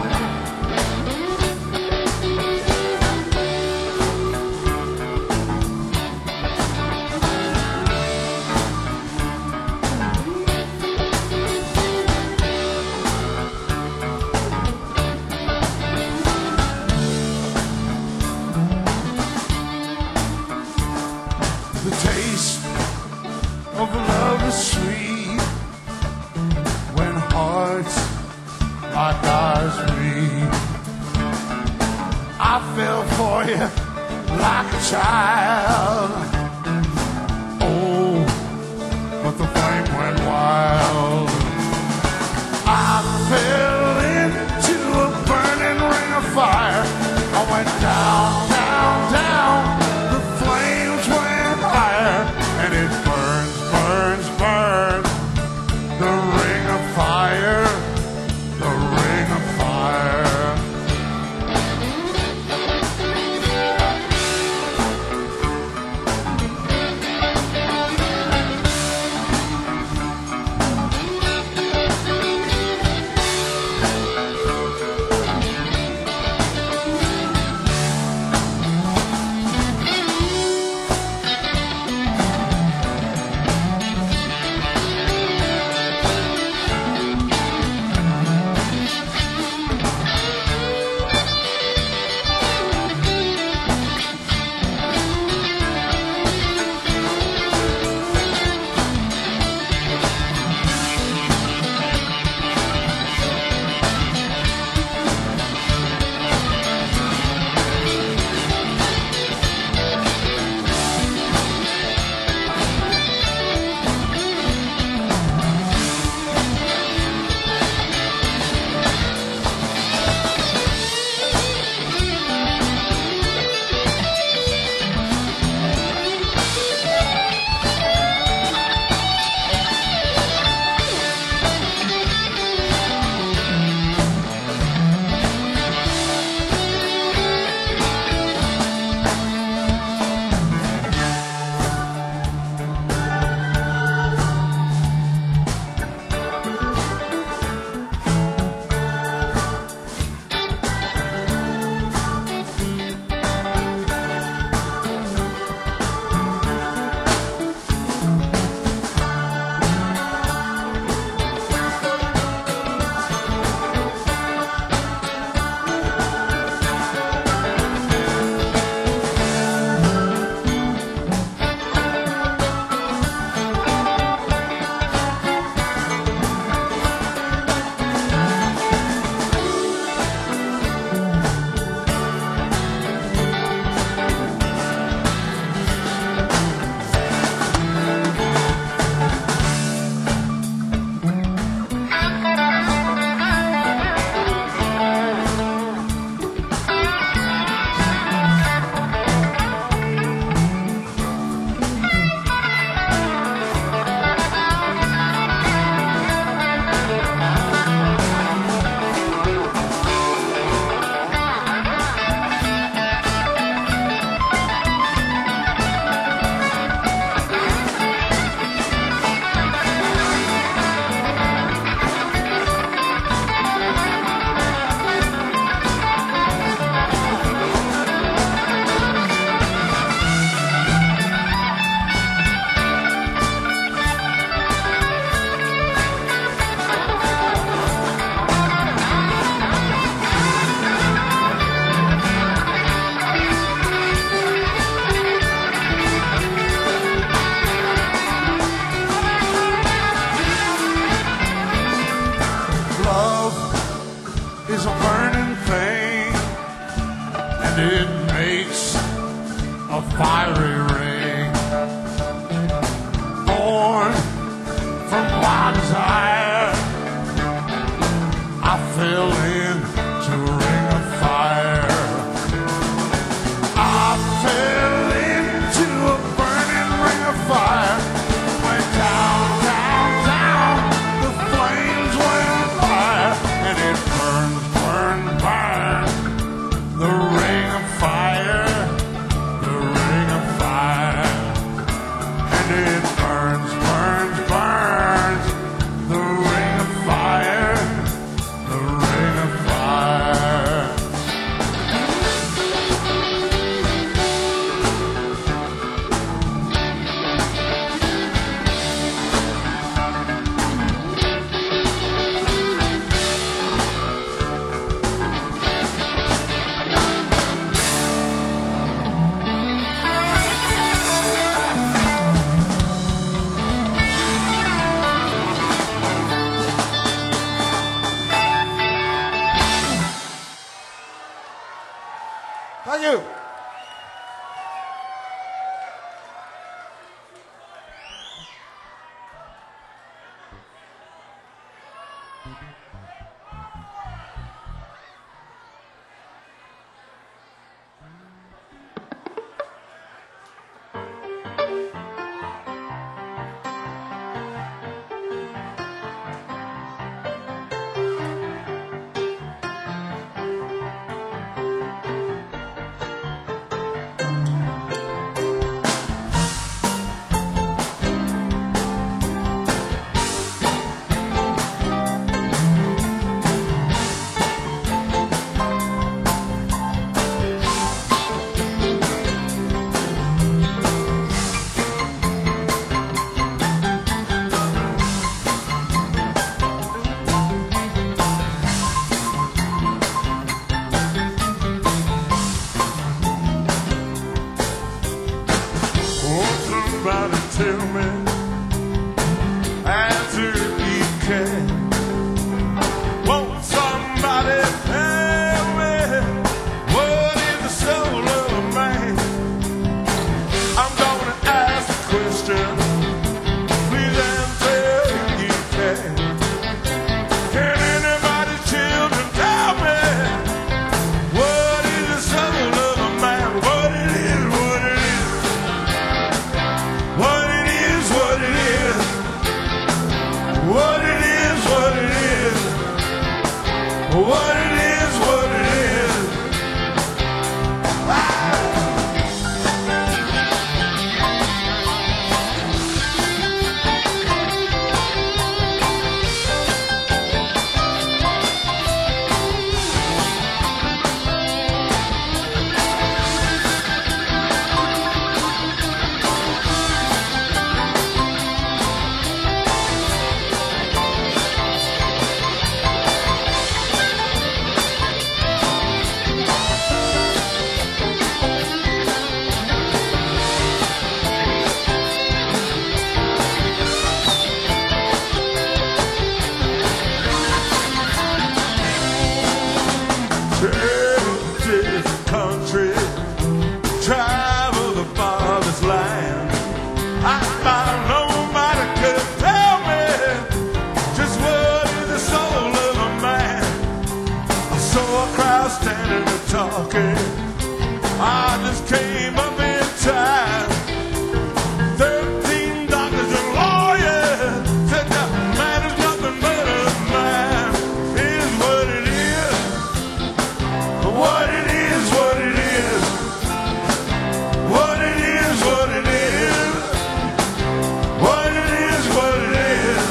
The taste of love is sweet when hearts like ours beat. I fell for you like a child. Oh, but the flame went wild. I fell into a burning ring of fire. I went down, down, down. The flames went higher, and it burns, burns, burns. The ring of fire, the ring of fire. born from my desire. I fell into a ring of fire. I fell into a burning ring of fire. Went down, down, down. The flames went fire, and it burned, burned, burned. The ring of fire, the ring of fire, and it burns, burns, burns. The ring of fire, the ring of fire. Thank you. Somebody tell me, answer you can. Won't somebody tell me what is the soul of a man? I'm gonna ask a question. Please answer if you can. Can anybody's children tell me what is the soul of a man? What it is, what it is. What it is, what it is. What it is, what it is. What it is, what it is. This country, travel the farthest land. I found nobody could tell me just what is the soul of a man. I saw a crowd standing and talking. I just came up in time. 13 doctors and lawyers said that man is nothing but a man. Is what it is. What it is, what it is. What it is, what it is. What it is, what it is.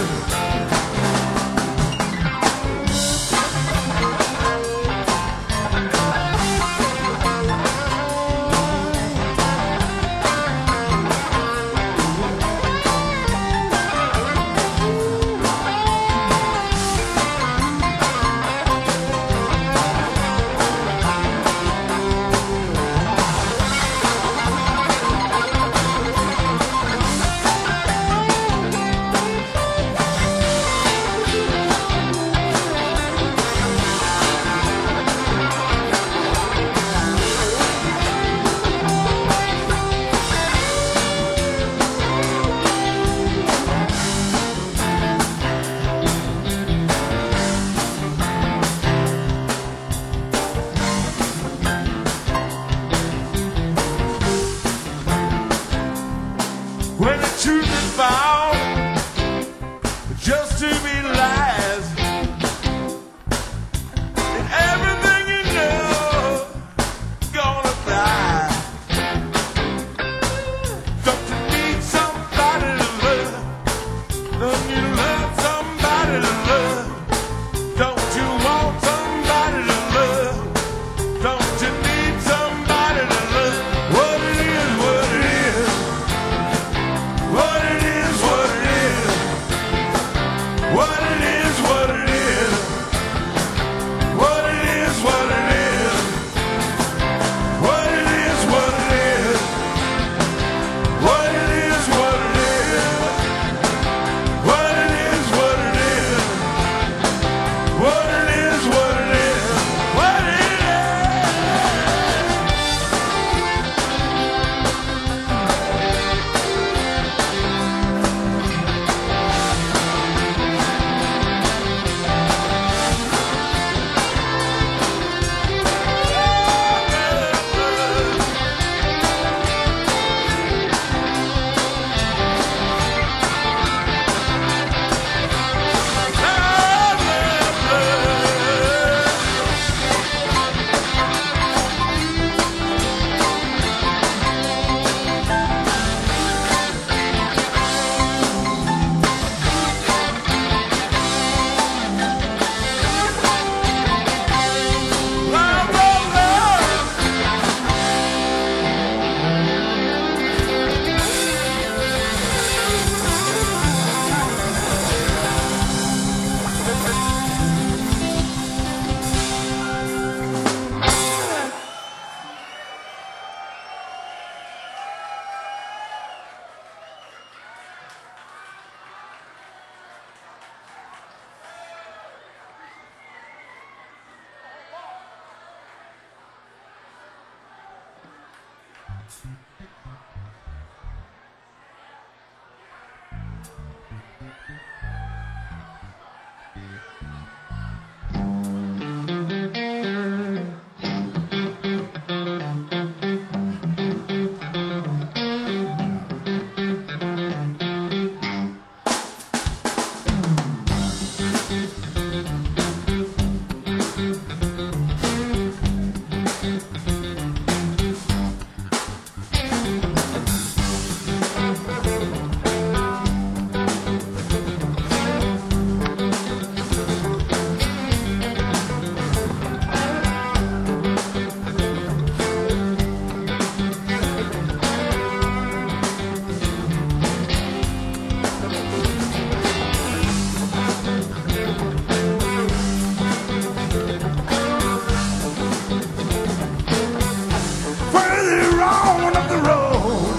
Further on up the road,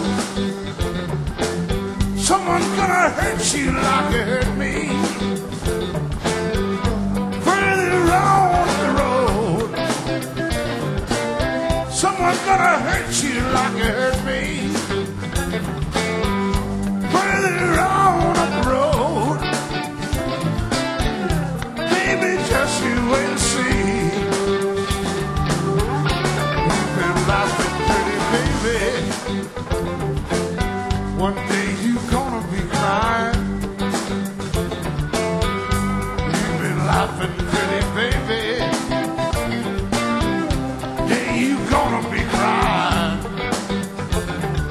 someone's gonna hurt you like you hurt me. Further on up the road, someone's gonna hurt you like you hurt me. Further on up the road, baby, just you wait and see. One day you gonna be crying. You've been laughing pretty, baby. Yeah, you gonna be crying.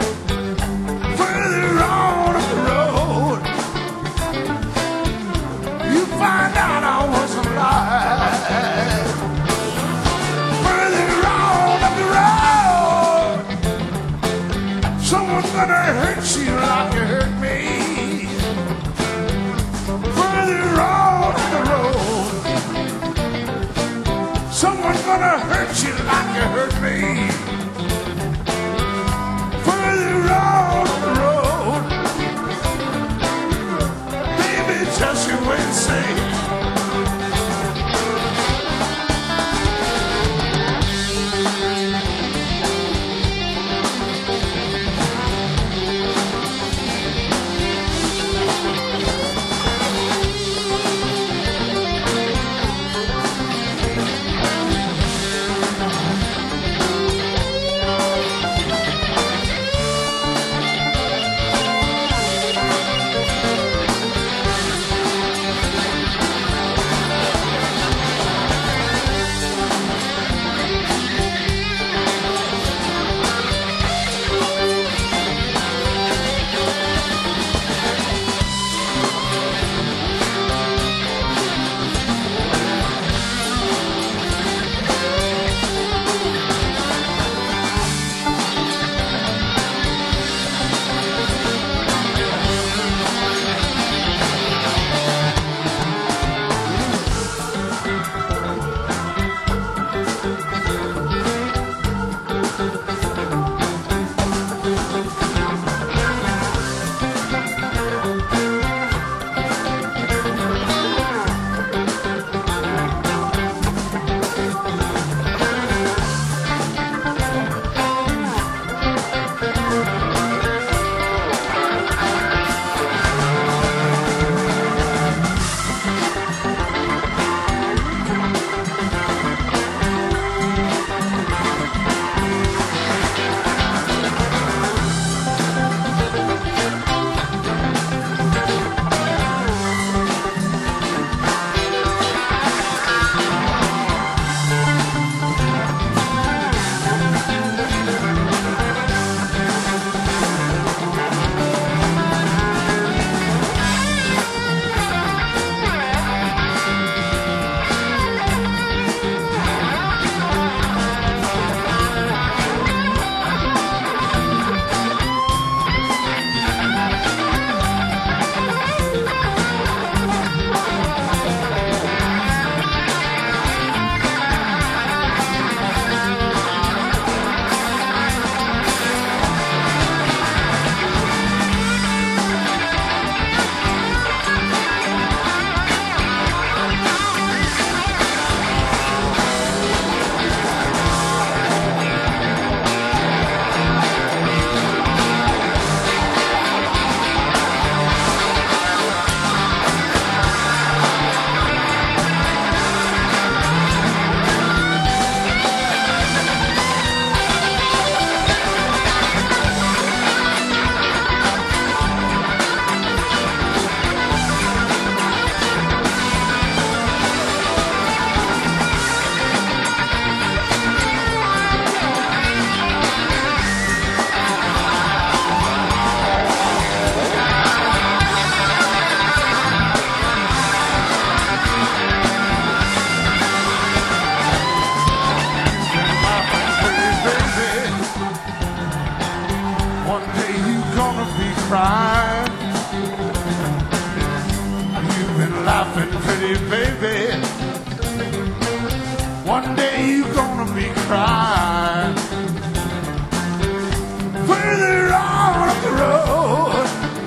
laughing, pretty baby. One day you're gonna be crying. Further on up the road,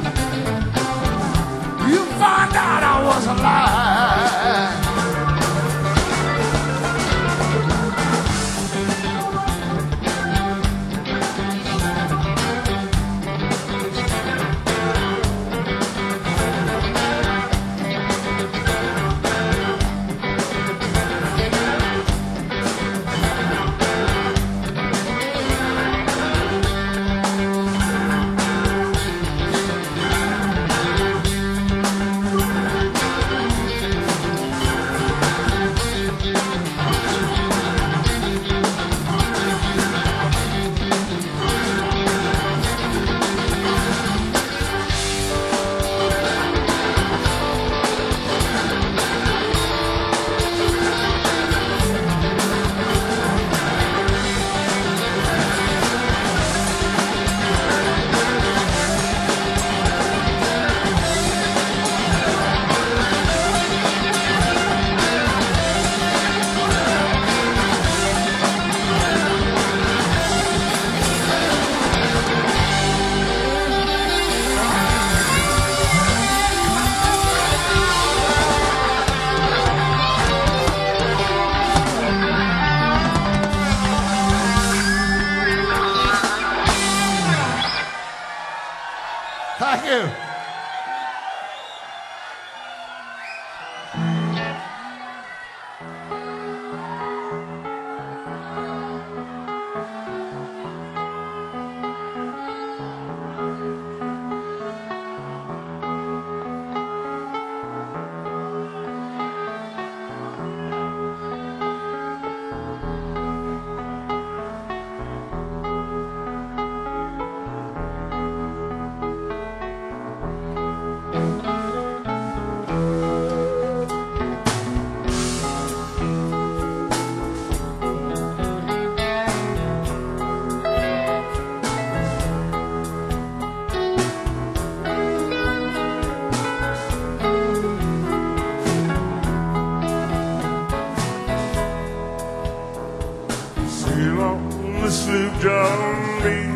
you find out I was alive. Thank you. Sail on the sloop John Lee,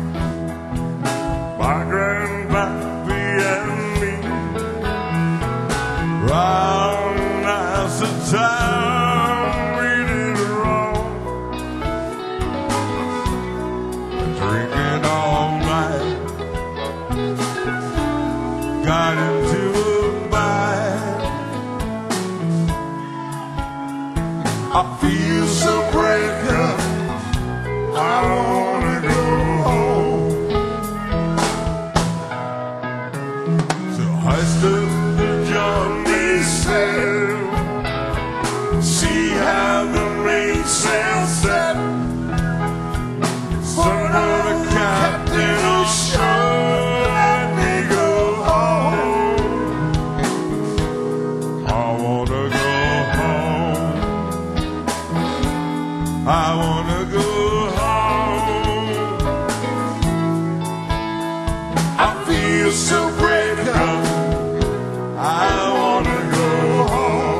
my grandpappy and me, round as the time we did wrong, drinking all night, got into a bite. I feel so break up, I wanna go home. So I stood the Johnny sail, see how the mainsail set. Son of the captain on shore, let me go home. I wanna go home. I wanna go home. I feel so break up, I wanna go home.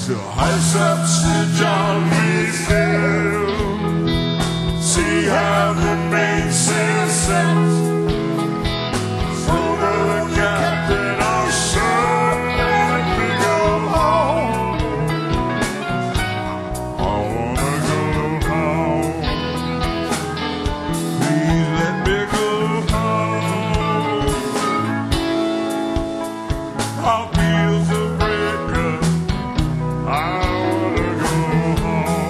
So ice up Sir John Mayfield. See how the mainsail sets. So the captain on shore, let me go home. I wanna go home. Please let me go home. I'll feel so breaker. I wanna go home.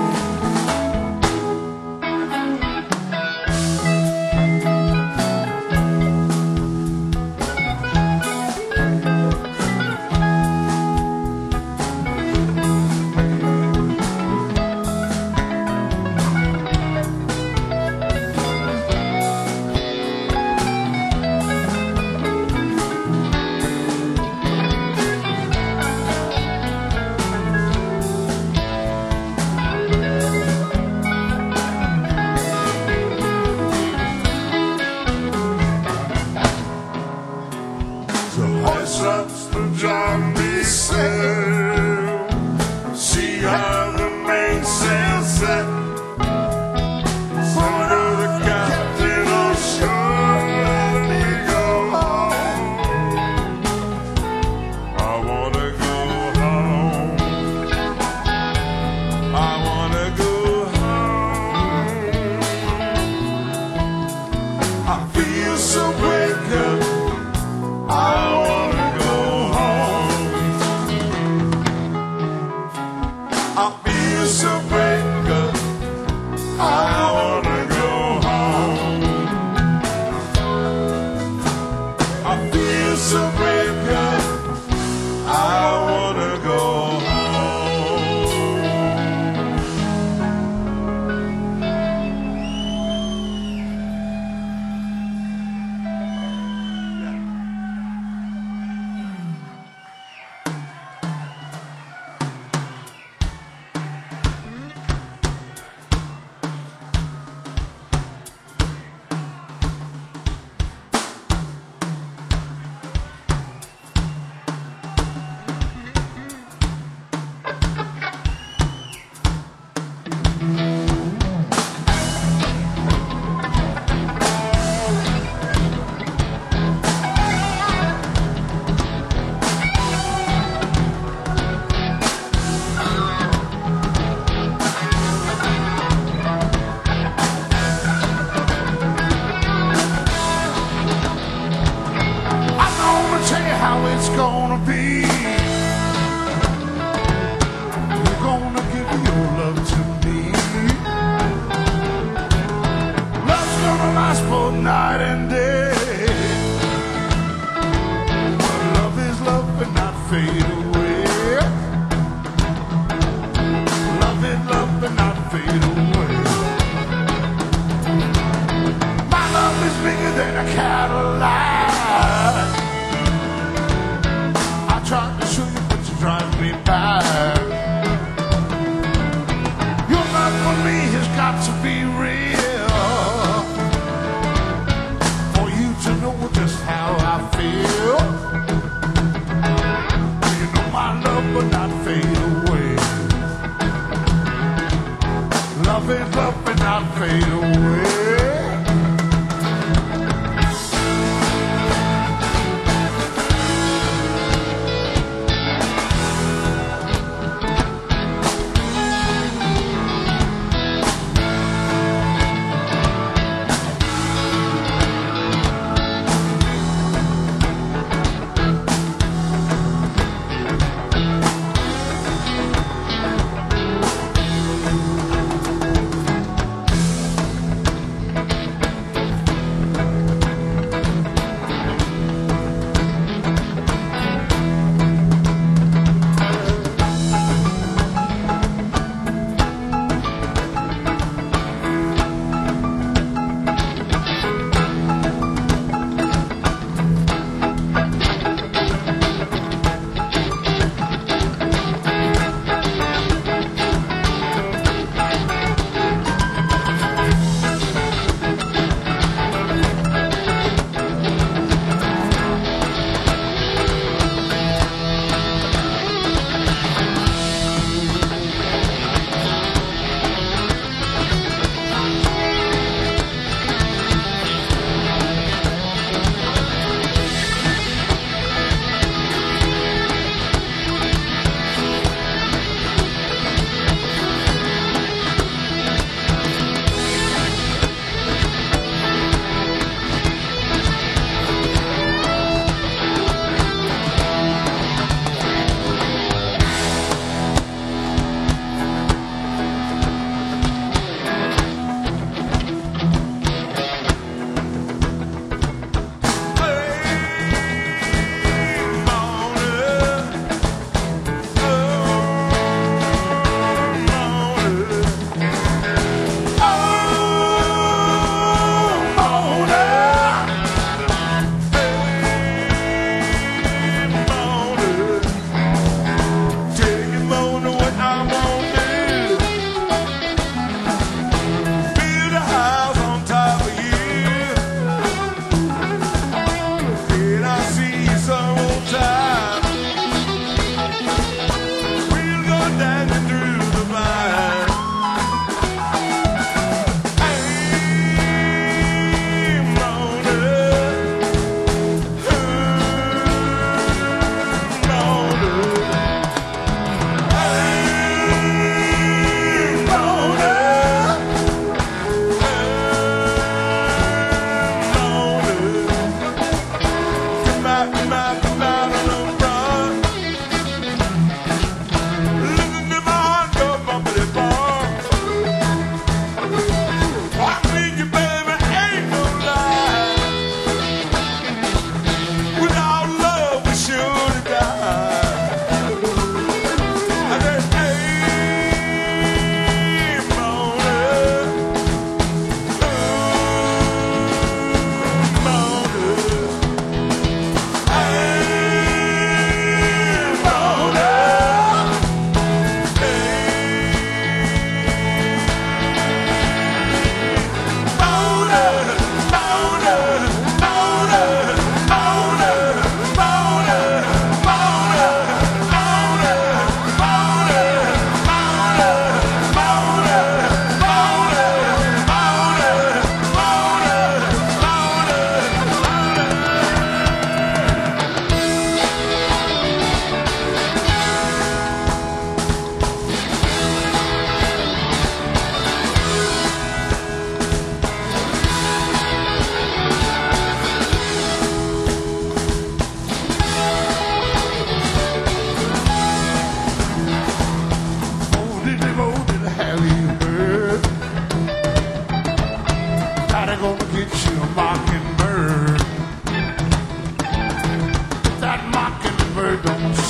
So hoist up the John B. sail. See how the mainsail set. Under the captain on shore, let me go home. I wanna go home. I wanna go home. I feel so breaker. I wanna go home. I feel so breaker. I wanna go home. I feel so breaker. I wanna go home. I'm gonna tell you how it's gonna be. You're gonna give your love to me. Love's gonna last both night and day. But love is love and not fade away. Love is love and not fade away. My love is bigger than a Cadillac. I tried to show you, but you drive me back. Your love for me has got to be real, for you to know just how I feel. You know my love will not fade away. Love is love and not fade away.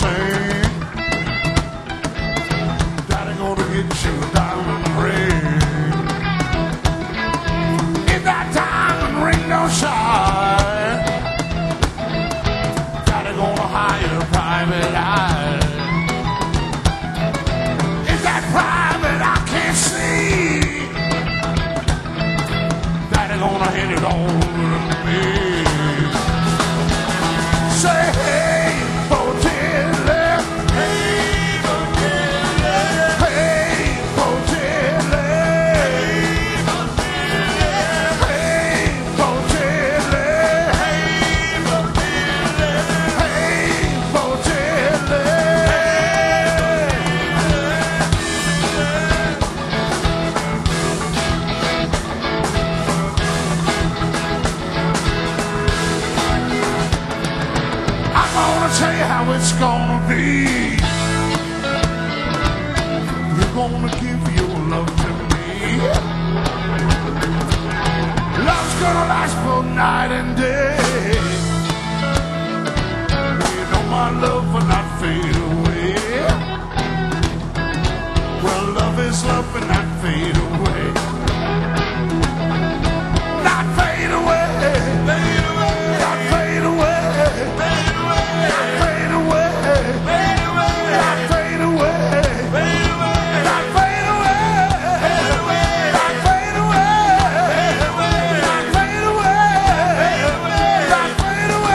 sing. Daddy gonna get you a diamond ring. If that diamond ring don't shine, Daddy gonna hire a private eye. If that private eye can't see, Daddy gonna hit it over to me. Say hey, Botilli. Hey, Botilli. Hey, Botilli. Hey, Botilli. Hey, Botilli. Hey, Botilli. I'm gonna tell you how it's gonna be. You're gonna give your love to me. Love's gonna last both night and day. You know my love will not fade away. Well, love is love and not fade away. Not fade away. Fade away. Not fade away. Fade away. Not fade away. Fade away. Not fade away. Fade away. Not fade away. Fade away. Not fade away. Fade away. Not fade away. Fade away. Not fade away.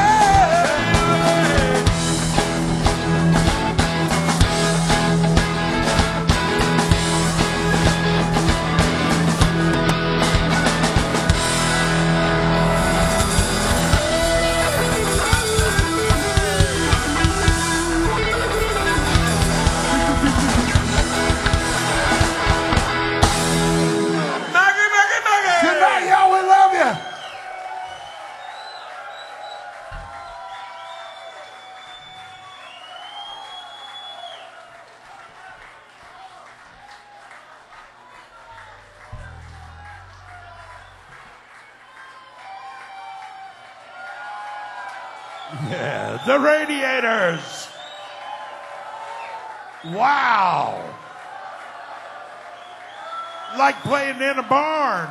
Good night, y'all. We love you. Yeah, the Radiators. Wow. Like playing in a barn.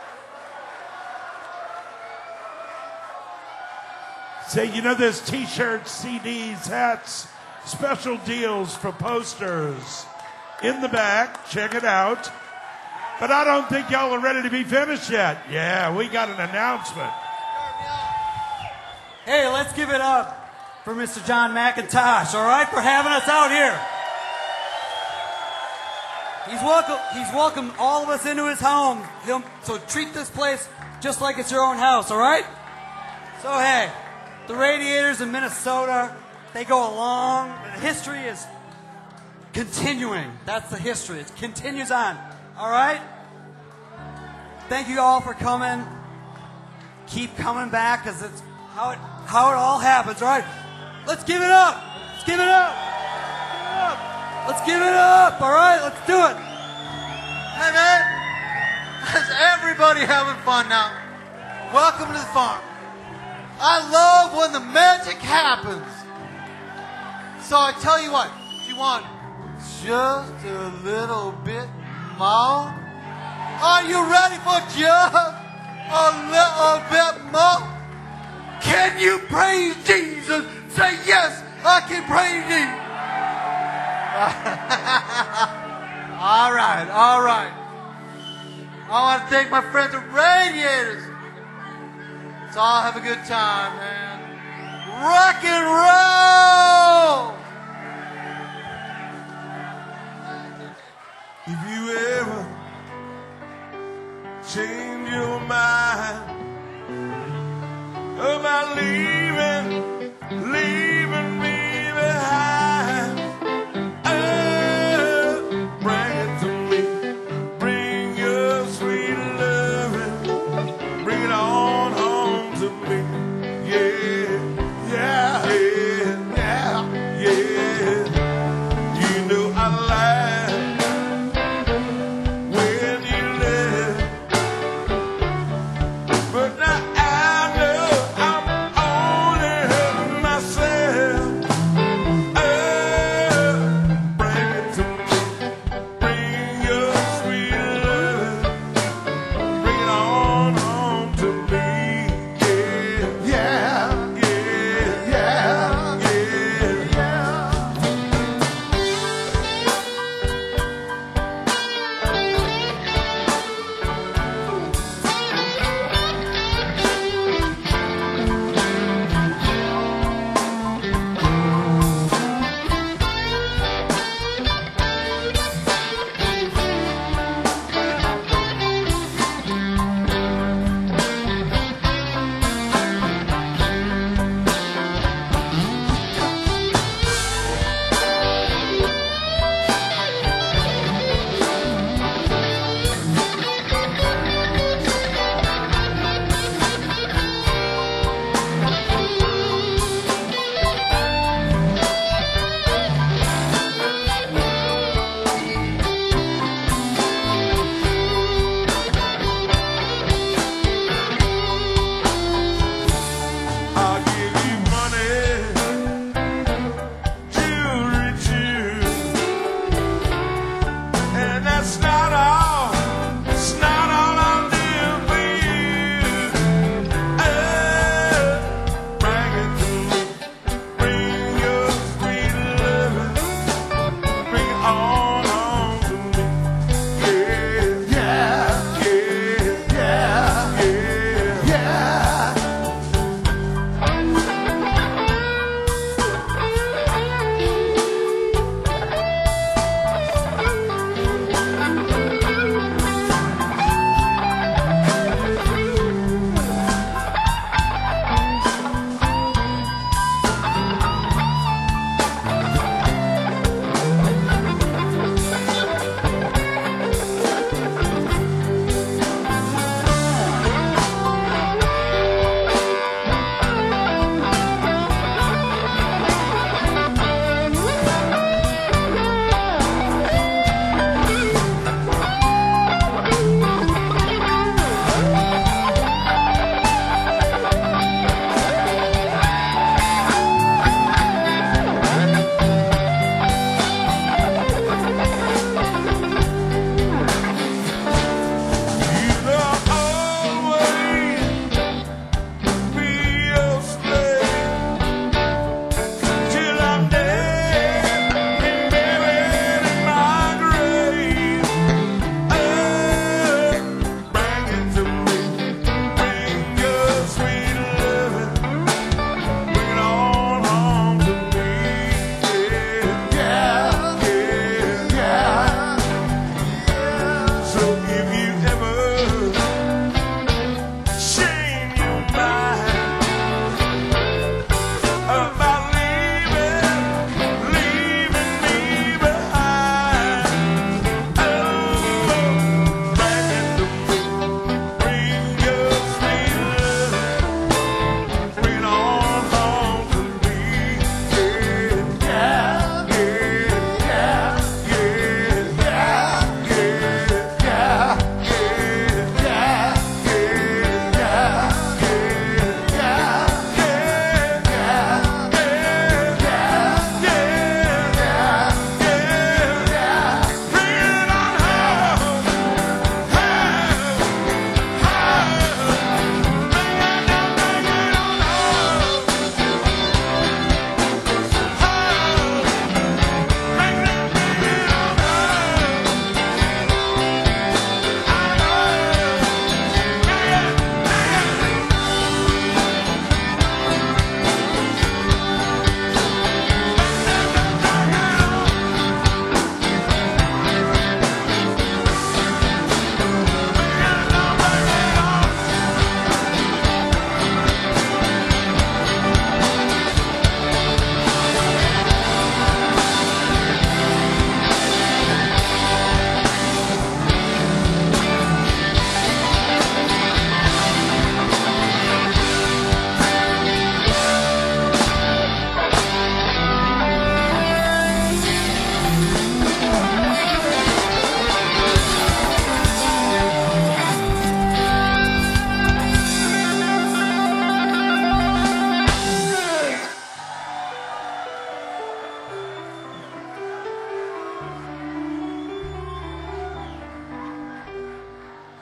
Say, you know, there's t-shirts, CDs, hats, special deals for posters in the back. Check it out. But I don't think y'all are ready to be finished yet. Yeah, we got an announcement. Hey, let's give it up for Mr. John McIntosh, all right, for having us out here. He's welcomed all of us into his home. So treat this place just like it's your own house, all right? So, hey, the Radiators in Minnesota, they go along. The history is continuing. That's the history. It continues on, all right? Thank you all for coming. Keep coming back, because it's how it all happens, all right? Let's give it up. Let's give it up. Let's give it up, all right? Let's do it. Hey, man. Is everybody having fun now? Welcome to the farm. I love when the magic happens. So I tell you what, if you want just a little bit more, are you ready for just a little bit more? Can you praise Jesus? Say yes, I can praise Jesus. All right, all right. I want to thank my friends at Radiators. Let's all have a good time, man. Rock and roll! If you ever change your mind about leaving me behind, bring it to me. Bring your sweet loving. Bring it on home to me. Yeah, yeah, yeah, yeah.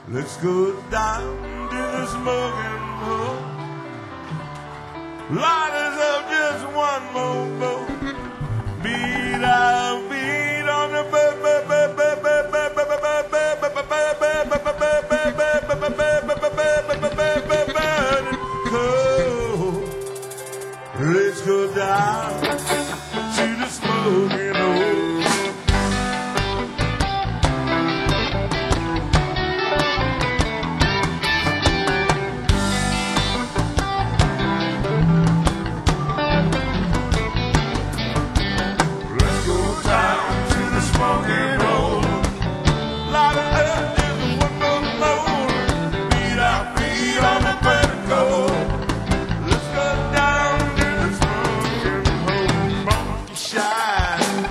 Let's go down to the smoking hole. Light us up just one more bowl. Beat our feet on the cold. Let's go down to the smoking hole. Smoking hole. Light it up just one more bowl. Beat our feet on the burning coal. Let's go down to the smoking hole. Monkey shine.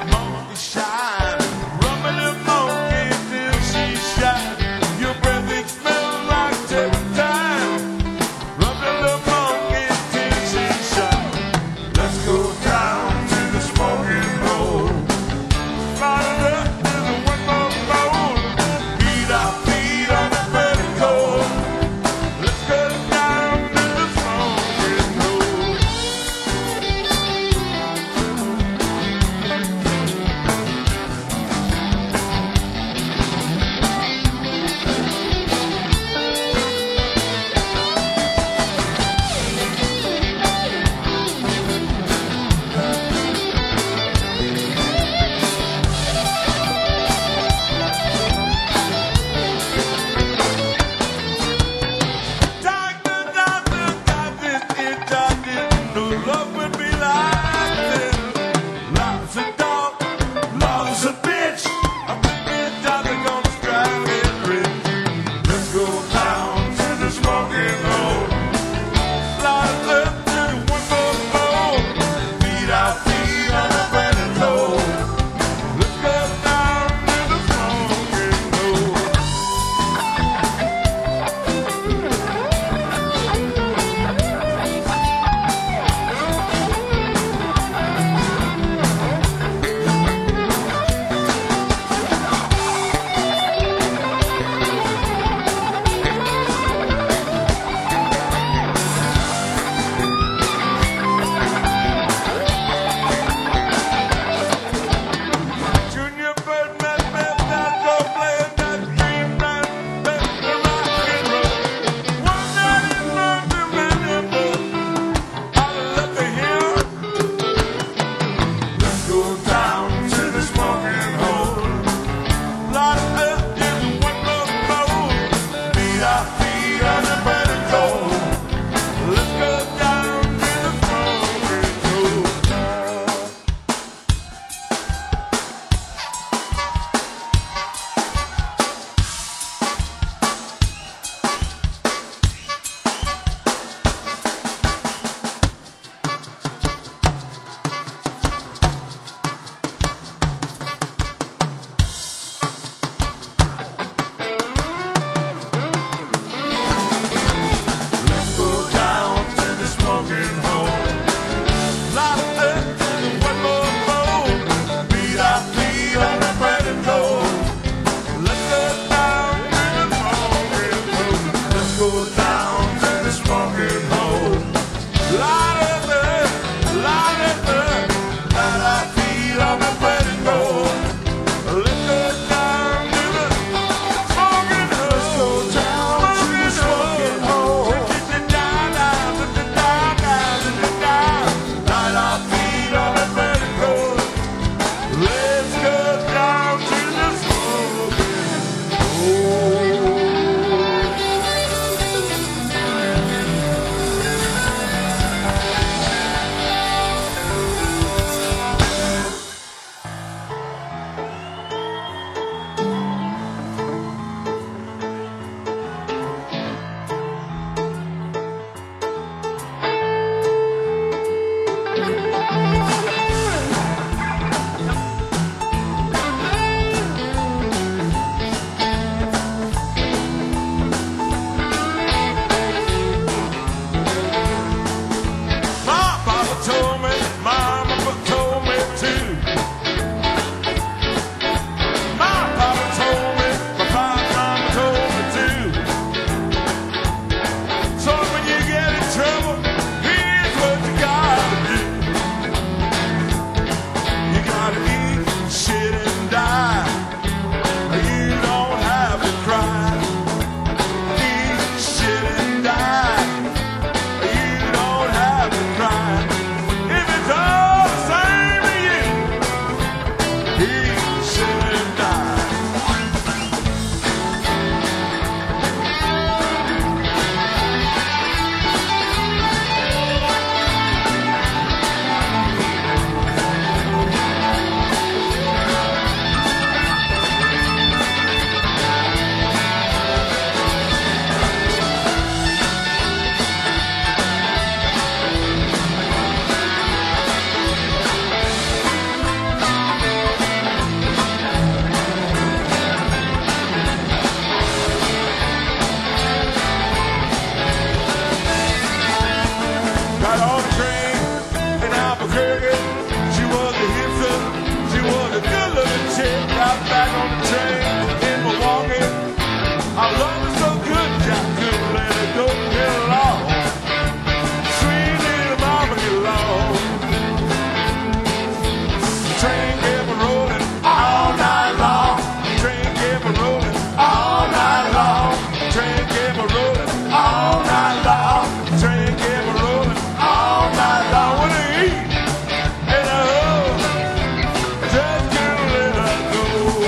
train kept rolling all night long. Train kept rolling all night long. Train kept rolling all night long. Train kept rolling all night long. What do you eat? And just can't let her go.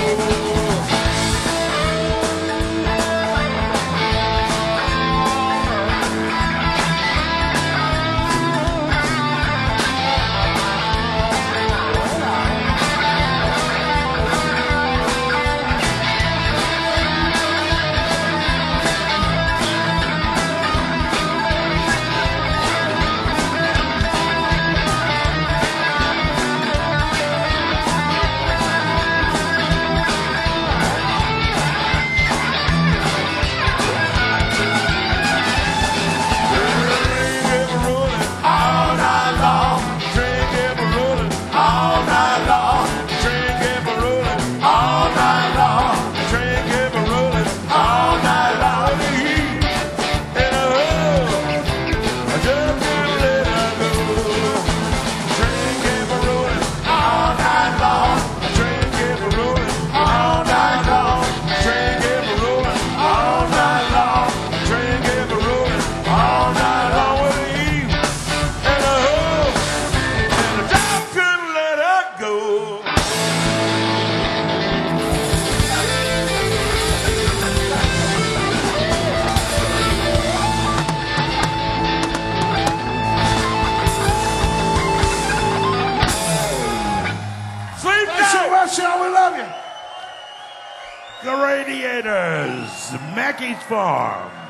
We love you. The Radiators, Mackey's Farm.